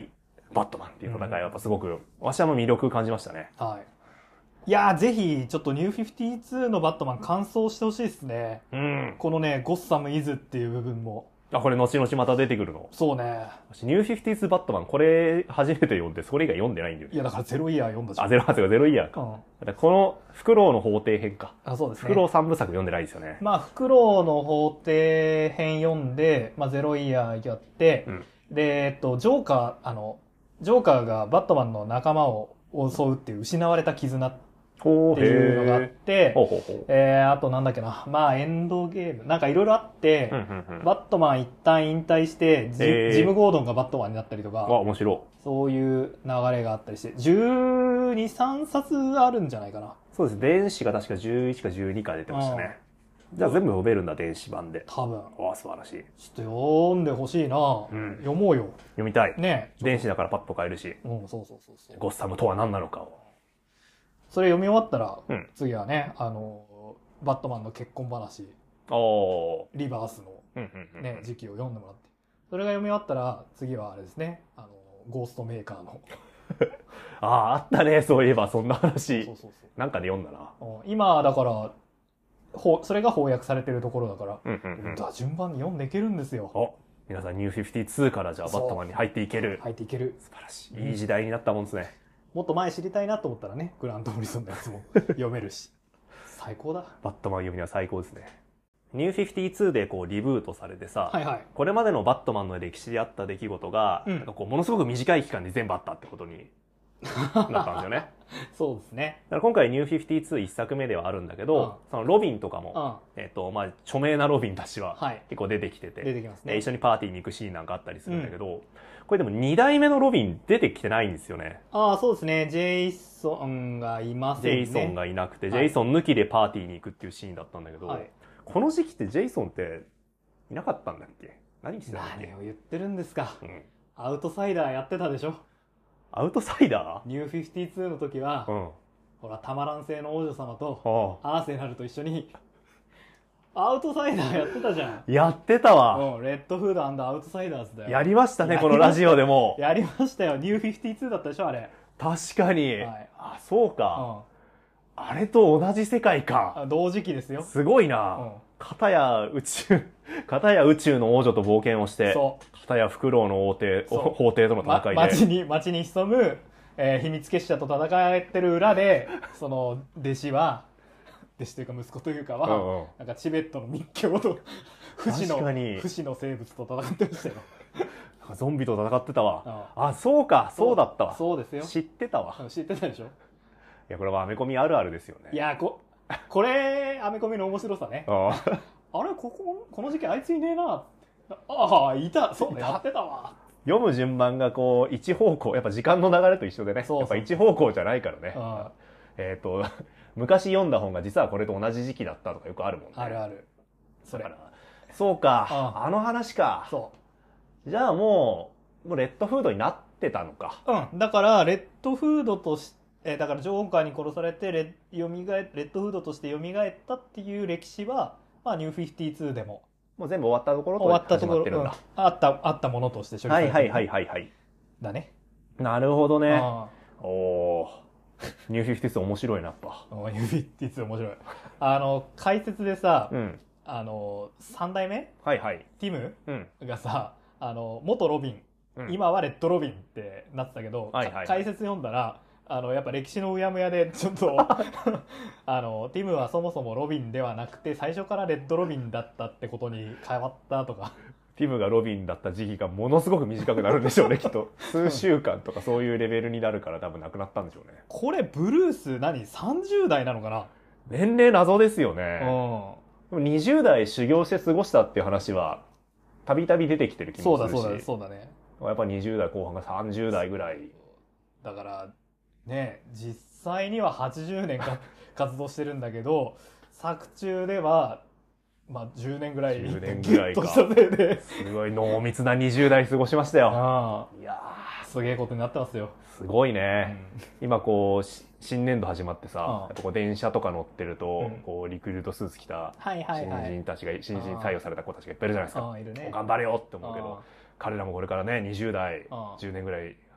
バットマンっていう戦いはやっぱすごく、わしはもう魅力感じましたね。 はい。いやー、ぜひ、ちょっとニューフィフティーツーのバットマン完走してほしいですね。うん。このね、ゴッサムイズっていう部分も。 あ、これ後々また出てくるの？ そうね。 ニューフィフティーツーバットマン、これ初めて読んで、それ以外読んでないんだよね。 いや、だからゼロイヤー読んだじゃん。 あ、ゼロ、ゼロイヤーか。うん。だこの、フクロウの法廷編か。 あ、そうですね。 フクロウ三部作読んでないですよね。 まあ、フクロウの法廷編読んで、まあ、ゼロイヤーやって、うん、で、えっと、ジョーカー、あの、ジョーカーがバットマンの仲間を襲うっていう失われた絆っていうのがあって、ほうほうほう、えー、あとなんだっけな、まあエンドゲーム、なんかいろいろあって、うんうんうん、バットマン一旦引退してジ、ジム・ゴードンがバットマンになったりとか、 あ、面白い。 そういう流れがあったりして、じゅうに、さんさつあるんじゃないかな。 そうです。電子が確かじゅういちかじゅうにか出てましたね。じゃあ全部読めるんだ、電子版で。 多分。 わあ、素晴らしい。 ちょっと読んでほしいな、うん、読もうよ。 読みたい。 ね。 電子だからパッと買えるし。 うん、そうそうそうそう。 ゴッサムとは何なのかを。 それ読み終わったら、うん、次はね、あの、バットマンの結婚話。おリバースの、ね、時期を読んでもらって。それが読み終わったら、次はあれですね、あの、ゴーストメーカーの。 ああ、あったね、そういえば、そんな話。そうそうそう。なんかで読んだな。 今、だから、それが翻訳されてるところだから、うんうんうん、だ順番に読んでいけるんですよ。 お、皆さんニューフィフティーツーからじゃあバットマンに入っていける。 入っていける。 素晴らしい。いい時代になったもんですね。 もっと前知りたいなと思ったらね、グラント・モリソンのやつも読めるし。最高だ。 バットマン読みには最高ですね。ニューフィフティーツーでこうリブートされてさ、はいはい、これまでのバットマンの歴史であった出来事が、うん、なんかこうものすごく短い期間で全部あったってことになったんですよね。 そうですね。 だから今回ニューフィフティーツー一作目ではあるんだけど、うん、そのロビンとかも、うん、えっと、まあ、著名なロビンたちは結構出てきてて、はい、出てきますね。一緒にパーティーに行くシーンなんかあったりするんだけど、うん、これでもに代目のロビン出てきてないんですよね。 ああ、そうですね。ジェイソンがいませんね。 ジェイソンがいなくて、はい、ジェイソン抜きでパーティーに行くっていうシーンだったんだけど、はい、この時期ってジェイソンっていなかったんだっけ？何してたんだっけ？ 何を言ってるんですか。うん、アウトサイダーやってたでしょ。 アウトサイダー？ ニューフィフティーツーの時は、うん、ほら、たまらん星の王女様とアーセナルと一緒にアウトサイダーやってたじゃん。 やってたわ。 うん、レッドフード&アウトサイダーズだよ。 やりましたね、このラジオでも。 やりましたよ。ニューフィフティーツーだったでしょ、あれ。 確かに。はい、あ、そうか、うん。あれと同じ世界か。 同時期ですよ。 すごいな。うん、片や宇宙、片や宇宙の王女と冒険をして、片やフクロウの王帝、法廷との戦いで。 ま、街に、街に潜む、えー、秘密結社と戦ってる裏で、その、弟子は、弟子というか息子というかは、うんうん、なんかチベットの密教と、不死の、不死の生物と戦ってましたよ。 ゾンビと戦ってたわ。ああ、そうか、そうだったわ。 そうですよ。 知ってたわ。 知ってたでしょ。いや、これはアメコミあるあるですよね。 いや、こ、これ、アメコミの面白さね。ああれ、ここ、この時期あいついねえな。ああ、いた、そうね、やってたわ。 読む順番がこう、一方向、やっぱ時間の流れと一緒でね。そうそう、やっぱ一方向じゃないからね。えっと、昔読んだ本が実はこれと同じ時期だったとかよくあるもんね。 あるある。 それ。そうか、あ, あの話か。そう。じゃあもう、もうレッドフードになってたのか。 うん。だから、レッドフードとして、えー、だからジョーカーに殺されてレッ、蘇レッドフードとして蘇ったっていう歴史は、まあ、ニューフィフティーツーでも。 もう全部終わったところと始まってるんだ。 うん、あった、あったものとして処理されてる。 はいはいはいはいはい。 だね。 なるほどね。おー。ニューフィフティーツー面白いな、やっぱ。 ニューフィフティーツー面白い。あの、解説でさ、うん、あの、三代目はいはい。 ティム、うん、がさ、あの、元ロビン、うん、今はレッドロビンってなってたけど、はいはいはい、解説読んだら、あの、やっぱ歴史のうやむやで、ちょっと、あの、ティムはそもそもロビンではなくて、最初からレッドロビンだったってことに変わったとか。 ティムがロビンだった時期がものすごく短くなるんでしょうね、きっと。数週間とかそういうレベルになるから多分なくなったんでしょうね。 これ、ブルース何 ?さんじゅう 代なのかな？ 年齢謎ですよね。うん。にじゅう代修行して過ごしたっていう話は、たびたび出てきてる気もするし。 そうだそうだそうだね。 やっぱにじゅう代後半がさんじゅう代ぐらい。 だから、ね、実際にははちじゅうねんか活動してるんだけど、作中では、まあじゅうねんぐらい。 じゅうねんぐらいか。すごい濃密なにじゅう代過ごしましたよ。ああ、いやー、すげえことになってますよ。 すごいね。うん、今こう、新年度始まってさ、やっぱこう電車とか乗ってると、うん、こうリクルートスーツ着た新人たちが、新人採用された子たちがいっぱいいるじゃないですか。いるね、頑張れよって思うけど、彼らもこれからね、にじゅう代、じゅうねんぐらい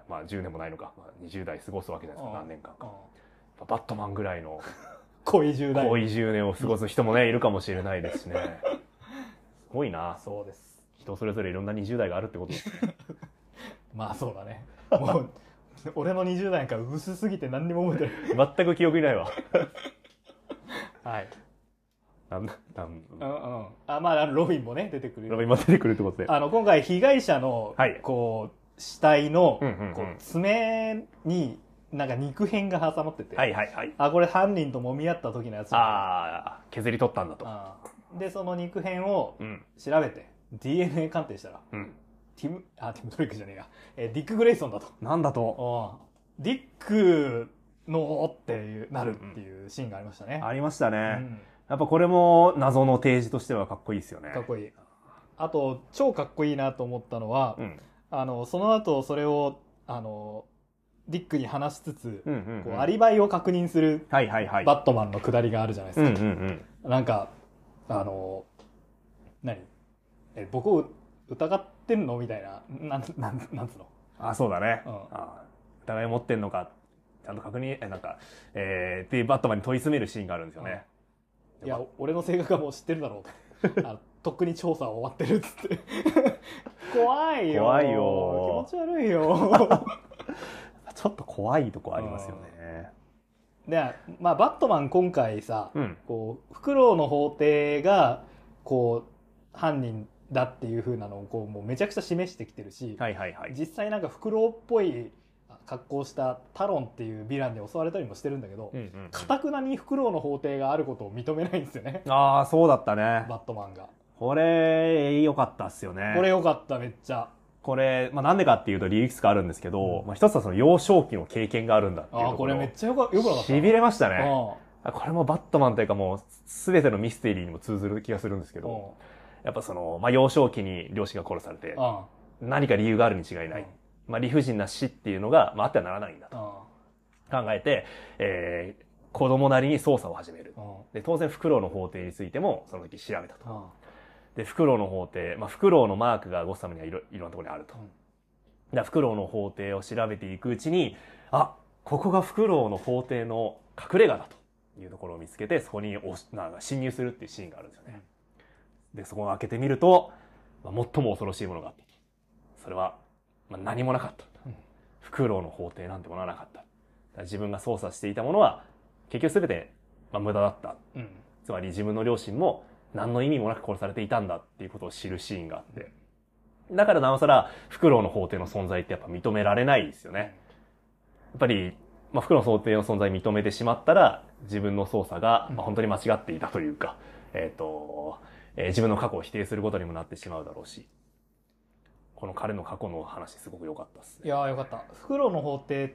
まあじゅうねんもないのか、まあ、にじゅう代過ごすわけじゃないですか、何年間か。バットマンぐらいの濃いじゅう代濃いじゅうねんを過ごす人もねいるかもしれないですしね。すごいな。 そうです。 人それぞれいろんなにじゅう代があるってことですね。 まあそうだね。もう俺のにじゅう代なんか薄すぎて何にも覚えてない。全く記憶にないわ。 はい。 なんなんうんうん。あ、まあロビンもね出てくる。 ロビンも出てくるってことで。 あの今回被害者の、はい、こう死体の、うんうんうん、こう爪になんか肉片が挟まってて、 はいはいはい。 あ、これ犯人と揉み合った時のやつ。 ああ、削り取ったんだと。 あでその肉片を調べて、うん、ディーエヌエー 鑑定したら、うん、ティムあティム・トリックじゃねえや、えディック・グレイソンだと。 なんだと。 ディックのっていうなるっていうシーンがありましたね。 ありましたね。うん、やっぱこれも謎の提示としてはかっこいいですよね。 かっこいい。あと超かっこいいなと思ったのは、うん、あのその後それをあのディックに話しつつ、うんうんうん、こうアリバイを確認するバットマンのくだりがあるじゃないですか。うんうんうん、なんかあの何え僕を疑ってんのみたいな、なんなんなんつうの。 あ、そうだね。うん、あ疑いを持ってんのかちゃんと確認えなんか、えー、っていうバットマンに問い詰めるシーンがあるんですよね。 うん、いや俺の性格はもう知ってるだろうと。あとっくに調査は終わってるっつって怖いよ怖いよ気持ち悪いよちょっと怖いとこありますよね。 で、まあバットマン今回さ、うん、こうフクロウの法廷がこう犯人だっていう風なのをこうもうめちゃくちゃ示してきてるし、はいはいはい、実際なんかフクロウっぽい格好したタロンっていうヴィランに襲われたりもしてるんだけど、かたくなにフクロウの法廷があることを認めないんですよね。 ああそうだったね。 バットマンが。 これ良かったっすよね。 これ良かっためっちゃ。 これ、まあ、なんでかっていうと理由いくつかあるんですけど、うん、まあ、一つはその幼少期の経験があるんだっていうところ。 あこれめっちゃよかった。 痺れましたね。これもバットマンというかもう全てのミステリーにも通ずる気がするんですけど、やっぱその、まあ、幼少期に両親が殺されて、何か理由があるに違いない。まあ、理不尽な死っていうのが、まあ、あってはならないんだと考えて、えー、子供なりに捜査を始める。で、当然フクロウの法廷についてもその時調べたと。で、フクロウの法廷、まあ、フクロウのマークがゴッサムにはいろ、いろんなところにあると。で、フクロウの法廷を調べていくうちに、あ、ここがフクロウの法廷の隠れ家だというところを見つけて、そこにおなんか侵入するっていうシーンがあるんですよね。で、そこを開けてみると、まあ、最も恐ろしいものがあったと。それは、まあ、何もなかった。フクロウの法廷なんてものはなかった。だから自分が操作していたものは、結局すべて、まあ、無駄だった。うん、つまり自分の両親も何の意味もなく殺されていたんだっていうことを知るシーンがあって。だからなおさら、フクロウの法廷の存在ってやっぱ認められないですよね。やっぱり、まあ、フクロウの法廷の存在を認めてしまったら、自分の操作が、まあ、本当に間違っていたというか、うん、えっと、えー、自分の過去を否定することにもなってしまうだろうし。この彼の過去の話すごく良かったですね。 いやー良かった。フクロウの法廷って、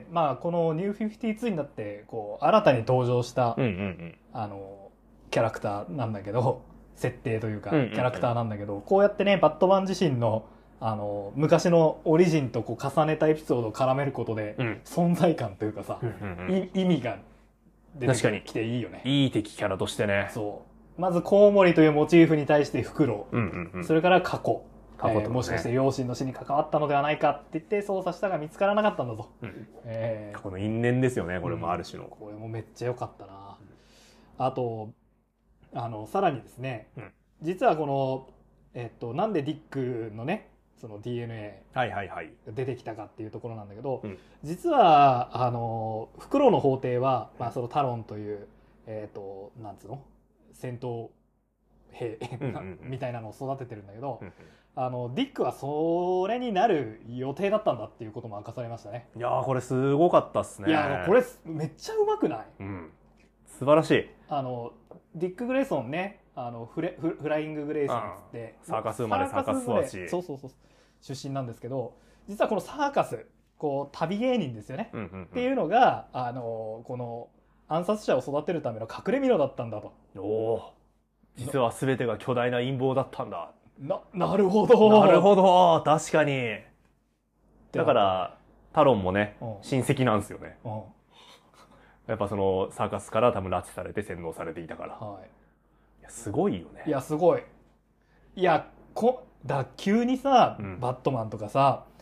まあこのニューフィフティーツーになってこう新たに登場した、うんうんうん、あのキャラクターなんだけど、設定というかキャラクターなんだけど、うんうんうん、こうやってねバットマン自身のあの昔のオリジンとこう重ねたエピソードを絡めることで、うん、存在感というかさ、うんうんうん、意味が出てきていいよね。 いい敵キャラとしてね。 そう。まずコウモリというモチーフに対してフクロウ、うんうんうん、それから過去。えー、もしかして両親の死に関わったのではないかって言って捜査したが見つからなかったんだぞ、うんえー、過去の因縁ですよね。これもある種の、うん、 これもめっちゃ良かったな、うん、あとあのさらにですね、うん、実はこの、えっと、なんでディックのねその ディーエヌエー が出てきたかっていうところなんだけど、はいはいはい、実はあのフクロウの法廷は、まあ、そのタロンという、えっと、なんつうの戦闘兵みたいなのを育ててるんだけど、うんうん、あのディックはそれになる予定だったんだっていうことも明かされましたね。 いやーこれすごかったっすね。 いやこれめっちゃうまくない、 うん、素晴らしい。 あのディック・グレイソンね、あのフレフフライング・グレイソンっつってサーカス生まれサーカス育ちそうそうそう出身なんですけど、実はこのサーカスこう旅芸人ですよね、うんうんうん、っていうのがあのこの暗殺者を育てるための隠れ蓑だったんだと。 おお、実は全てが巨大な陰謀だったんだ。 な、なるほど。 なるほど。確かに。だから、タロンもね、うん、親戚なんですよね。うん、やっぱそのサーカスから多分拉致されて洗脳されていたから。はい、いやすごいよね。 いや、すごい。いや、こ、だ急にさ、うん、バットマンとかさ、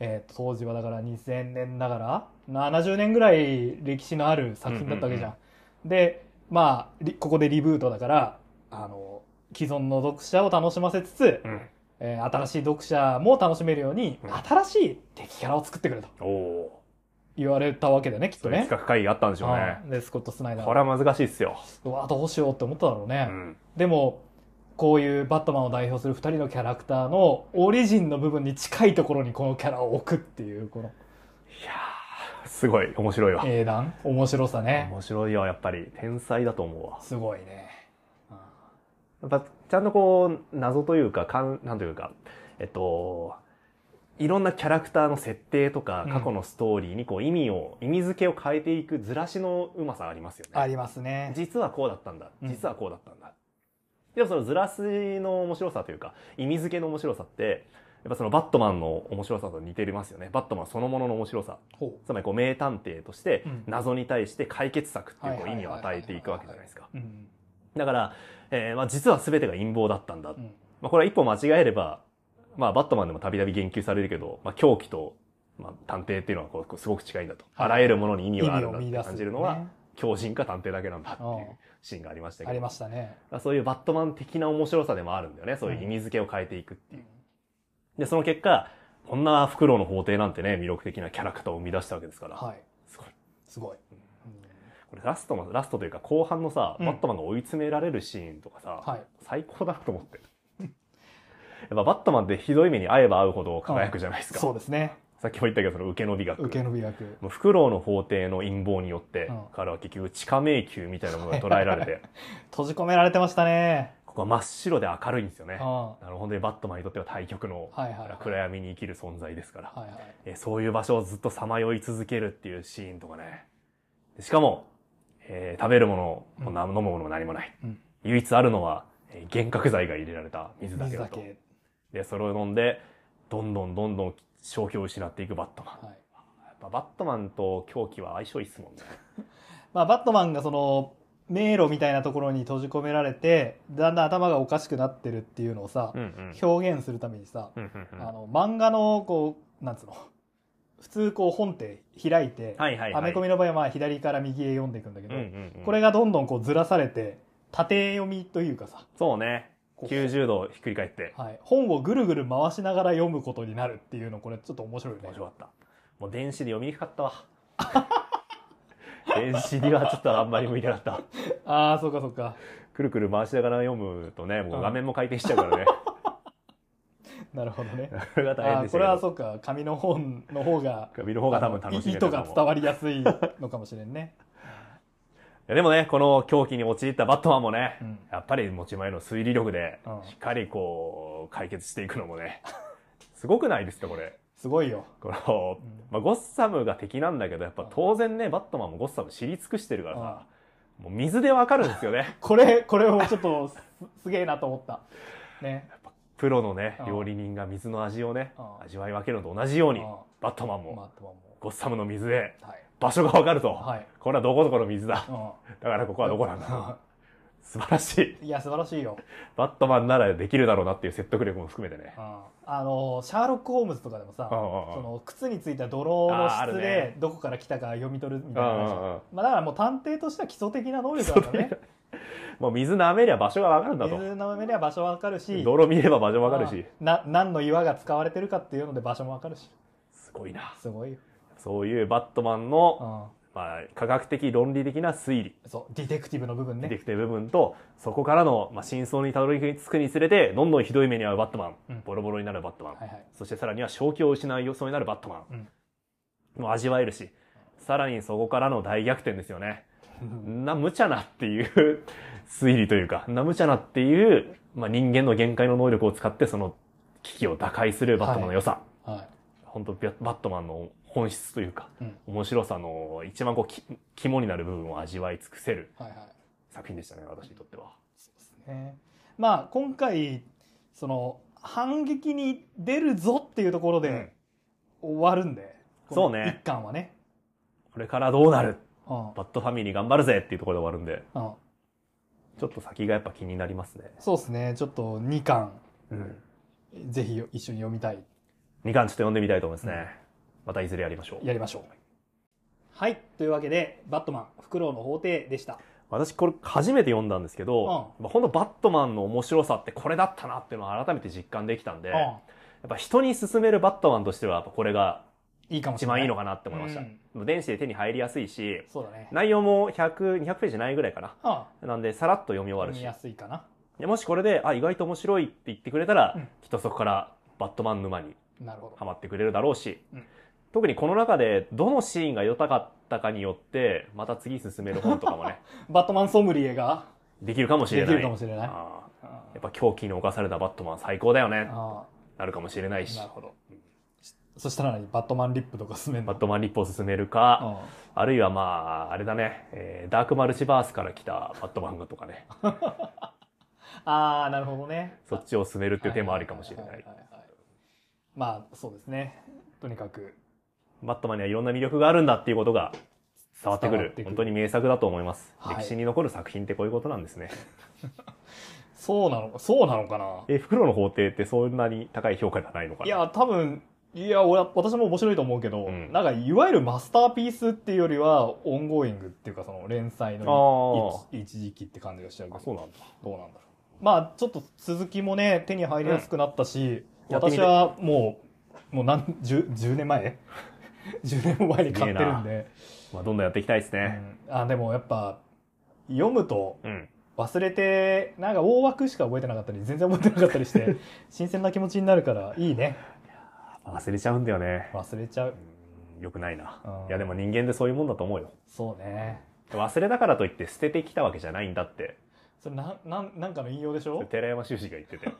えー、と当時はだからにせんねんだからななじゅうねんぐらい歴史のある作品だったわけじゃん。うんうんうん、でまあここでリブートだからあの既存の読者を楽しませつつ、うんえー、新しい読者も楽しめるように、うん、新しい敵キャラを作ってくれと言われたわけだねきっとね。 企画会議があったんでしょうね。 でスコット・スナイダーこれは難しいっすよ。 うわどうしようって思っただろうね。うん、でもこういうバットマンを代表するふたりのキャラクターのオリジンの部分に近いところにこのキャラを置くっていうこのいやーすごい面白いわ。 英断面白さね。 面白いよやっぱり天才だと思うわ。 すごいね。 やっぱちゃんとこう謎というかかんなんというかえっといろんなキャラクターの設定とか過去のストーリーにこう意味を、うん、意味付けを変えていくずらしのうまさありますよね。 ありますね。 実はこうだったんだ実はこうだったんだ、うんでもそのずらしの面白さというか意味付けの面白さってやっぱそのバットマンの面白さと似てますよね。バットマンそのものの面白さ。つまりこう名探偵として謎に対して解決策っていうこう意味を与えていくわけじゃないですか。だから、えーまあ、実は全てが陰謀だったんだ。うん、まあ、これは一歩間違えれば、まあ、バットマンでもたびたび言及されるけど、まあ、狂気と、まあ、探偵っていうのはこうすごく近いんだと。はい、あらゆるものに意味があるんだって感じるのは、狂人か探偵だけなんだっていうシーンがありましたけど。 ありましたね。 そういうバットマン的な面白さでもあるんだよね。そういう意味付けを変えていくっていう。うん、で、その結果、こんなフクロウの法廷なんてね、魅力的なキャラクターを生み出したわけですから。はい。すごい。 すごい。うん、 これラストの、ラストというか後半のさ、うん、バットマンが追い詰められるシーンとかさ、はい、最高だなと思って。やっぱバットマンってひどい目に遭えば遭うほど輝くじゃないですか。 そうですね。 さっきも言ったけど、その受けの美学。 受けの美学。 もうフクロウの法廷の陰謀によって、うん、彼は結局地下迷宮みたいなものが捉えられて。 閉じ込められてましたね。 ここは真っ白で明るいんですよね。あの本当にバットマンにとっては対極の暗闇に生きる存在ですから、はいはいえそういう場所をずっとさまよい続けるっていうシーンとかね。しかも、えー、食べるものも、うん、飲むものも何もない。うん、唯一あるのは、えー、幻覚剤が入れられた水だけだと。水だけ。で、それを飲んで、どんどんどんどん正気を失っていくバットマン。はい、やっぱバットマンと狂気は相性いいっすもんね。 まあ、バットマンがその、迷路みたいなところに閉じ込められて、だんだん頭がおかしくなってるっていうのをさ、うんうん、表現するためにさ、うんうんうん、あの漫画のこう、なんつうの、普通こう本って開いて、はいはいはい、アメコミの場合はまあ左から右へ読んでいくんだけど、うんうんうん、これがどんどんこうずらされて、縦読みというかさ。 そうね。きゅうじゅうどひっくり返って、 はい。本をぐるぐる回しながら読むことになるっていうの、これちょっと面白いね。 面白かった。もう電子で読みにくかったわ。電子にはちょっとあんまり向いてなかった。 ああ、そうかそうか。 くるくる回しながら読むとね、もう画面も回転しちゃうからね。 うん、なるほどね。 それが大変ですよ。 これはそうか、紙の本の方が、 紙の方が多分楽しい。 意図が伝わりやすいのかもしれんね。 でもね、この狂気に陥ったバットマンもね、うん、やっぱり持ち前の推理力で、しっかりこう、解決していくのもね、すごくないですか、これ。 すごいよ。 この、うん、まあ、ゴッサムが敵なんだけど、やっぱ当然ね、バットマンもゴッサム知り尽くしてるからさ、もう水でわかるんですよね。 これ、これもちょっとす、すげえなと思った。ね。 やっぱプロのね、料理人が水の味をね、味わい分けるのと同じように、バットマンも、ゴッサムの水で、はい場所がわかると、はい、これはどこどこの水だ、うん、だからここはどこなんだ、うん、素晴らしい。いや素晴らしいよ。 バットマンならできるだろうなっていう説得力も含めてね、うん、 あのシャーロック・ホームズとかでもさ、うんうんうん、その靴についた泥の質でどこから来たか読み取るみたいな話、うんうん、まあ、だからもう探偵としては基礎的な能力なんだね。 もう水舐めりゃ場所がわかるんだと。 水舐めりゃ場所わかるし、 泥見れば場所わかるし、 な何の岩が使われてるかっていうので場所もわかるし。 すごいな。 すごいよ。 そういうバットマンの、うんまあ、科学的論理的な推理。 そう、ディテクティブの部分ね。 ディテクティブ部分と、そこからの、まあ、真相にたどり着くにつれて、どんどんひどい目に遭うバットマン、うん、ボロボロになるバットマン、はいはい、そしてさらには正気を失う予想になるバットマン、うん、もう味わえるし、さらにそこからの大逆転ですよね。な無茶なっていう推理というか、な無茶なっていう、まあ、人間の限界の能力を使ってその危機を打開するバットマンの良さ。はいはい、本当バットマンの本質というか、うん、面白さの一番こうき肝になる部分を味わい尽くせる作品でしたね、はいはい、私にとっては。 そうですね。まあ今回その反撃に出るぞっていうところで終わるんで、 うん、そうね。 一巻はね。 これからどうなる、うん、バットファミリー頑張るぜっていうところで終わるんで、うん、ちょっと先がやっぱ気になりますね。 そうですね。ちょっとにかん、うん、ぜひ一緒に読みたい。 にかんちょっと読んでみたいと思いますね。うん、またいずれやりましょう。 やりましょう。はい。というわけで、バットマン、フクロウの法廷でした。 私これ初めて読んだんですけど、うん、ほんとバットマンの面白さってこれだったなっていうのを改めて実感できたんで、うん、やっぱ人に勧めるバットマンとしてはやっぱこれが一番いいのかなって思いました。うん、電子で手に入りやすいし、 そうだね、 内容もひゃく、にひゃくページないぐらいかな。うん、なんでさらっと読み終わるし。 読みやすいかな。 もしこれで、あ、意外と面白いって言ってくれたら、うん、きっとそこからバットマン沼にハマってくれるだろうし、うん、特にこの中でどのシーンが良かったかによって、また次進める本とかもね。 バットマンソムリエができるかもしれない。 できるかもしれない。 あやっぱ狂気に侵されたバットマン最高だよね。なるかもしれないし。 なるほど。そしたら何バットマンリップとか進めるの？ バットマンリップを進めるか、あるいはまあ、あれだね、えー、ダークマルチバースから来たバットマンがとかね。 ああ、なるほどね。 そっちを進めるっていう手もありかもしれない。 まあ、そうですね。とにかく。 バットマンにはいろんな魅力があるんだっていうことが伝わってくる。本当に名作だと思います。はい、歴史に残る作品ってこういうことなんですね。 そうなのそうなのかな。 え、フクロウの法廷ってそんなに高い評価じゃないのかな。 いや、多分、いや、私も面白いと思うけど、うん、なんか、いわゆるマスターピースっていうよりは、オンゴーイングっていうか、その連載の一時期って感じがしちゃうけど。 あ、そうなんだ。 どうなんだろう。まあ、ちょっと続きもね、手に入りやすくなったし、うん、私はもう、もう何、十、十年前じゅうねんも前に買ってるんで。 まあ、どんどんやっていきたいですね。 うん、あ、でもやっぱ、読むと、忘れて、なんか大枠しか覚えてなかったり、全然覚えてなかったりして、新鮮な気持ちになるからいいね。 忘れちゃうんだよね。 忘れちゃう。 うん、よくないな。いやでも人間でそういうもんだと思うよ。 そうね。 忘れたからといって捨ててきたわけじゃないんだって。 それな、な、なんかの引用でしょ？ 寺山修司が言ってて。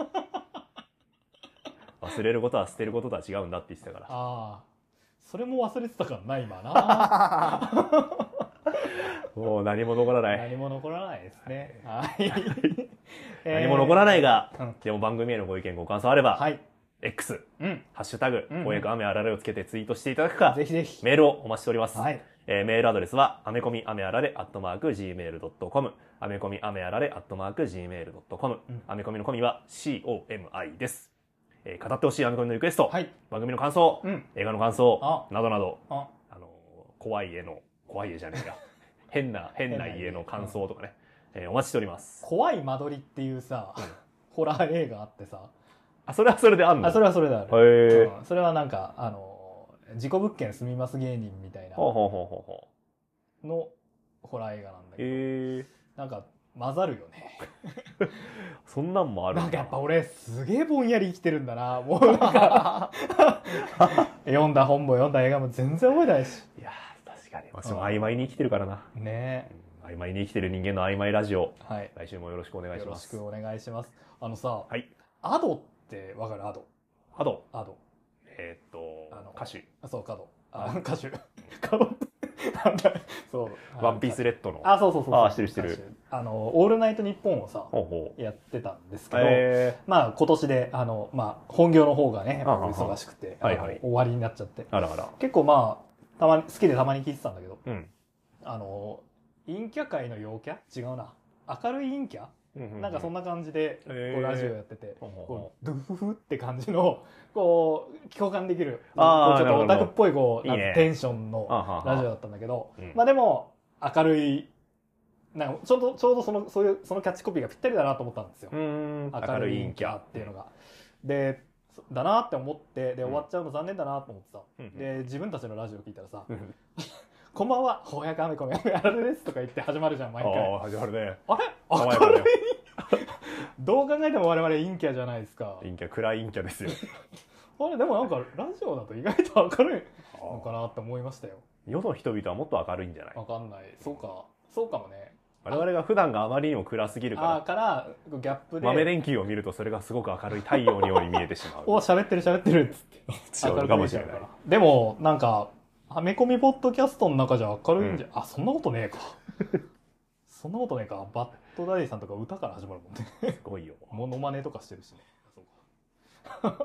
忘れることは捨てることとは違うんだって言ってたから。ああ。それも忘れてたからな、今な。 もう何も残らない。 何も残らないですね。はい。 何も残らないが、えー、でも番組へのご意見ご感想あれば、はい、X、うん、ハッシュタグ、公約雨あられをつけてツイートしていただくか、 ぜひぜひメールをお待ちしております。はい、えー、メールアドレスは、アメコミアメあられアットマーク ジーメールドットコム、アメコミアメあられアットマーク ジーメールドットコム、アメコミのコミは シーオーエムアイ です。えー、語ってほしいアメコミのリクエスト、はい、番組の感想、うん、映画の感想、などなど、あ、あのー、怖い絵の、怖い絵じゃねえか。変な、変な家の感想とかね、うん、えー、お待ちしております。 怖い間取りっていうさ、うん、ホラー映画あってさ、 あ、それはそれであんの？ あ、それはそれである。 へー、 うん、それはなんか、あのー、事故物件住みます芸人みたいな、 ほうほうほうほうのホラー映画なんだけど、へー、 なんか、混ざるよね。 そんなんもあるんだ。 なんかやっぱ俺すげえぼんやり生きてるんだな。もうなんか読んだ本も読んだ映画も全然覚えてないし。 いや確かに私も曖昧に生きてるからな。 ねえ、 うん、曖昧に生きてる人間の曖昧ラジオ、 はい、 来週もよろしくお願いします。 よろしくお願いします。あのさ、 はい、 アドってわかる？アド。 アド。 アド。 えー、っとあの歌手。 そう、カド。あ、歌手。カド。なんだそう。 ワンピースレッドの。 あ、そうそうそう。 あ、してるしてる。 あの、オールナイトニッポンをさ、ほうほうやってたんですけど、えー、まあ今年で、あの、まあ本業の方がね、忙しくて、はいはい、終わりになっちゃって。 あらあら。 結構まあ、たまに、好きでたまに聞いてたんだけど、うん、あの、陰キャ界の陽キャ？違うな。明るい陰キャ？なんかそんな感じでこうラジオやってて、こうドゥフフって感じのこう共感できる、ちょっとオタクっぽいこうテンションのラジオだったんだけど、まあでも明るい、なんかちょうどちょうどそのそういうそのキャッチコピーがぴったりだなと思ったんですよ。明るい陰キャっていうのが。でだなって思ってで終わっちゃうの残念だなと思ってさ、で自分たちのラジオ聞いたらさ。こんばんは、ほうやかあめこめあめあられですとか言って始まるじゃん、毎回。 ああ、始まるね。 あれ明るいどう考えても我々陰キャじゃないですか。 陰キャ、暗い陰キャですよ。 あれ、でもなんかラジオだと意外と明るいのかなって思いましたよ。 世の人々はもっと明るいんじゃない？ わかんない。そうか。そうかもね。 我々が普段があまりにも暗すぎるから。 あから、ギャップで。 豆電球を見るとそれがすごく明るい太陽のように見えてしまう。 お、喋ってる喋ってるっつって。 明るいかもしれない。 でも、なんか、アメコミポッドキャストの中じゃ明るいんじゃ、うん、あ、そんなことねえか。そんなことねえか。バッドダディさんとか歌から始まるもんね。 すごいよ。 モノマネとかしてるしね。そうか。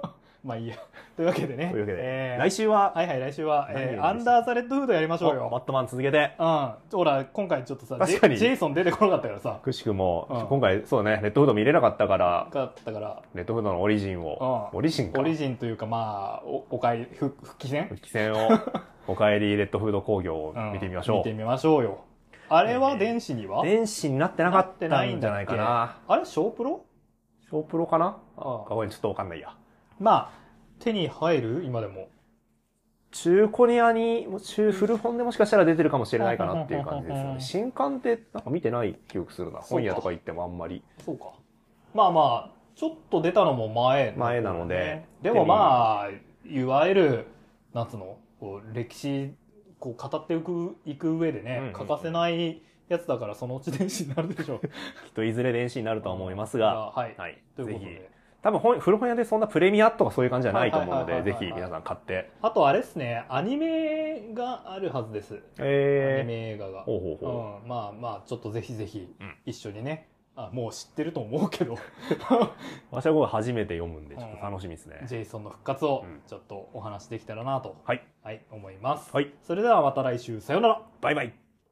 まあいいや。というわけでね。 というわけで、 えー、 来週は、 はいはい、来週は、えー、アンダーザレッドフードやりましょうよ。 バットマン続けて。 うん。ほら、今回ちょっとさ、 確かにジェイソン出てこなかったからさ。 くしくも、 うん、 今回、そうね、レッドフード見れなかったから、 かったから、 レッドフードのオリジンを、 うん、 オリジンか。 オリジンというか、まあ、お、おかえり、復帰戦復帰戦を、おかえりレッドフード工業を見てみましょう。 うん、見てみましょうよ。あれは電子には、 えー、電子になってなかったんじゃないかな。 あれショープロショープロかなあ、 ごめん、ちょっとわかんないや。 まあ、手に入る今でも。 中古ニアに、中古本でもしかしたら出てるかもしれないかなっていう感じですよね。新刊ってなんか見てない記憶するな。本屋とか行ってもあんまり。 そうか。まあまあ、ちょっと出たのも前、 ね、前なので。 でもまあ、いわゆる、なんつうの、こう歴史、こう語っていく、いく上でね、うんうん、欠かせないやつだからそのうち電子になるでしょう。きっといずれ電子になるとは思いますが、 はい。 はい。 ということで。 多分本、古本屋でそんなプレミアとかそういう感じじゃないと思うので、ぜひ皆さん買って。 あとあれですね、アニメがあるはずです。 えー、 アニメ映画が。 ほうほうほう。うん、まあまあ、ちょっとぜひぜひ、一緒にね、うん、あ、もう知ってると思うけど。 私は僕初めて読むんで、ちょっと楽しみですね。 うん、ジェイソンの復活を、ちょっとお話できたらなと、 はい。 はい、思います。 はい。 それではまた来週、さようなら。 バイバイ。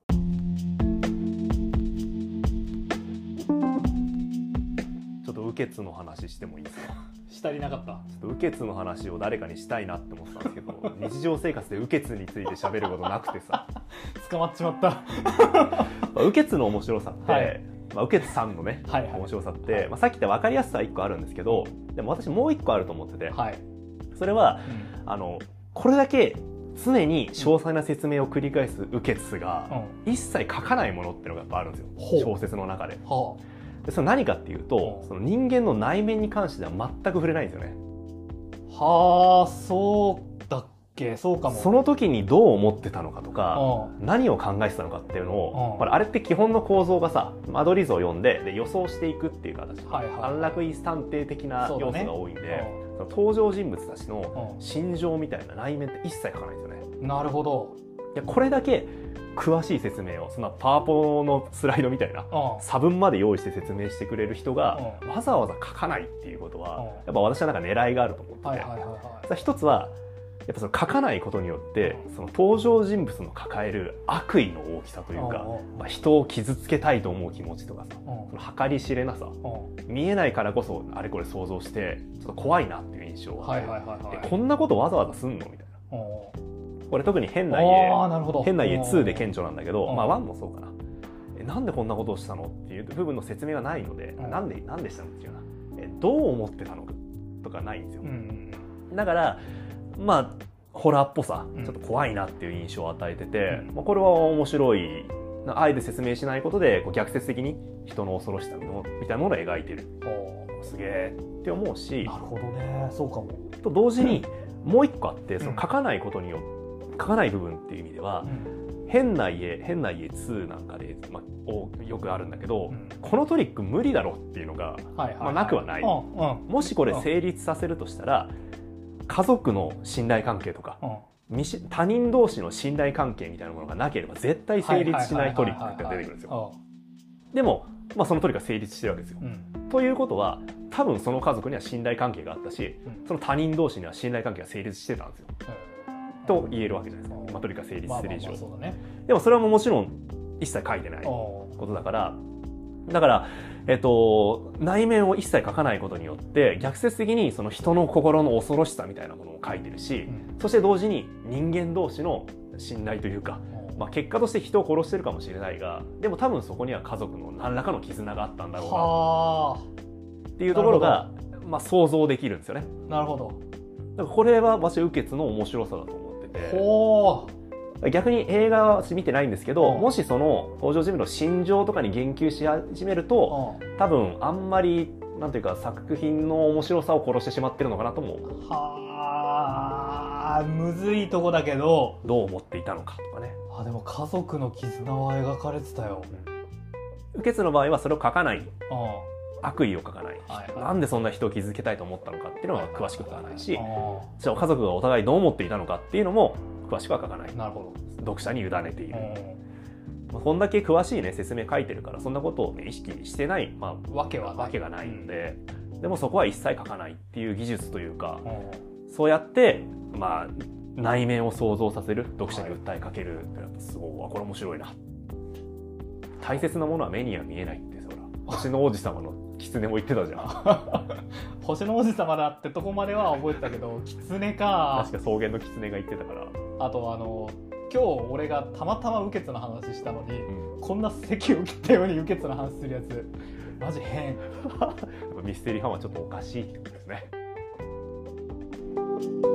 ちょっと雨穴の話してもいいですか？ したりなかった。ちょっと雨穴の話を誰かにしたいなって思ってたんですけど、日常生活で雨穴について喋ることなくてさ。 捕まっちまった。 雨穴の面白さって、はい、まあ、雨穴さんのね、はいはい、面白さって、はい、まあ、さっき言った分かりやすさはいっこあるんですけど、でも私もういっこあると思ってて、はい、それは、うん、あの、これだけ常に詳細な説明を繰り返す雨穴が、うん、一切書かないものっていうのがやっぱあるんですよ。小説の中で。はあ、でそれ何かっていうと、その人間の内面に関しては全く触れないんですよね。 はあ、そうだっけ、そうかも。 その時にどう思ってたのかとか、何を考えてたのかっていうのを、これあれって基本の構造がさ、間取り図を読んで、で予想していくっていう形で、安楽椅子探偵的な要素が多いんで、ね、その登場人物たちの心情みたいな内面って一切書かないんですよね。 なるほど。 いや、これだけ詳しい説明を、そんなパワポのスライドみたいな差分まで用意して説明してくれる人がわざわざ書かないっていうことは、やっぱ私はなんか狙いがあると思ってて、一つはやっぱその書かないことによってその登場人物の抱える悪意の大きさというか、まあ、人を傷つけたいと思う気持ちとかさ、その計り知れなさ、見えないからこそあれこれ想像してちょっと怖いなっていう印象を、こんなことわざわざすんのみたいな。これ特に変な家、変な家ツーで顕著なんだけど、まあワンもそうかな。え、なんでこんなことをしたのっていう部分の説明がないので、なんで、なんでしたのっていうのは、え、どう思ってたのかとかないんですよ。うん、だから、まあ、ホラーっぽさ、ちょっと怖いなっていう印象を与えてて、うん、まあ、これは面白い。あえて説明しないことで、こう逆説的に人の恐ろしさみたいなものを描いてる。すげえって思うし。 なるほどね。そうかも。 と同時に、もう一個あって、その書かないことによって、書かない部分っていう意味では、うん、変な家変な家ツーなんかで、まあ、よくあるんだけど、うん、このトリック無理だろっていうのが、まあ、なくはない、うん、もしこれ成立させるとしたら、うん、家族の信頼関係とか、うん、他人同士の信頼関係みたいなものがなければ絶対成立しないトリックって出てくるんですよ。でも、まあ、そのトリックが成立してるわけですよ、うん、ということは多分その家族には信頼関係があったし、うん、その他人同士には信頼関係が成立してたんですよ、うんと言えるわけじゃないですか。まあ、トリックが成立する以上。でもそれはもちろん一切書いてないことだから、だから、えっと、内面を一切書かないことによって、逆説的にその人の心の恐ろしさみたいなものを書いてるし、うん、そして同時に人間同士の信頼というか、まあ、結果として人を殺してるかもしれないが、でも多分そこには家族の何らかの絆があったんだろうなっていうところが、まあ、想像できるんですよね。 なるほど。 だからこれは私は雨穴の面白さだと思う。ほー、逆に映画は私見てないんですけど、もしその登場人物の心情とかに言及し始めると、多分あんまりなんていうか作品の面白さを殺してしまってるのかなと思う。 はあ、むずいとこだけどどう思っていたのかとかね。 あ、でも家族の絆は描かれてたよ。 うん、雨穴の場合はそれを書かない。悪意を書かない、はいはい、なんでそんな人を傷つけたいと思ったのかっていうのは詳しく書かないし、じゃあ家族がお互いどう思っていたのかっていうのも詳しくは書かない。 なるほど。 読者に委ねている。こんだけ詳しいね説明書いてるからそんなことを、ね、意識してない、まあ、 わけはないわけがないので、うん、 でもそこは一切書かないっていう技術というか、うん、そうやってまあ内面を想像させる、読者に訴えかけるってやっぱすごい、わこれ面白いな。大切なものは目には見えないってそら星の王子様の狐も言ってたじゃん星の王子様だってとこまでは覚えてたけど狐か。 確か草原の狐が言ってたから。 あとあの今日俺がたまたま右血の話したのに、うん、こんな席を切ったように右血の話するやつマジ変ミステリーファンはちょっとおかしいってことですね。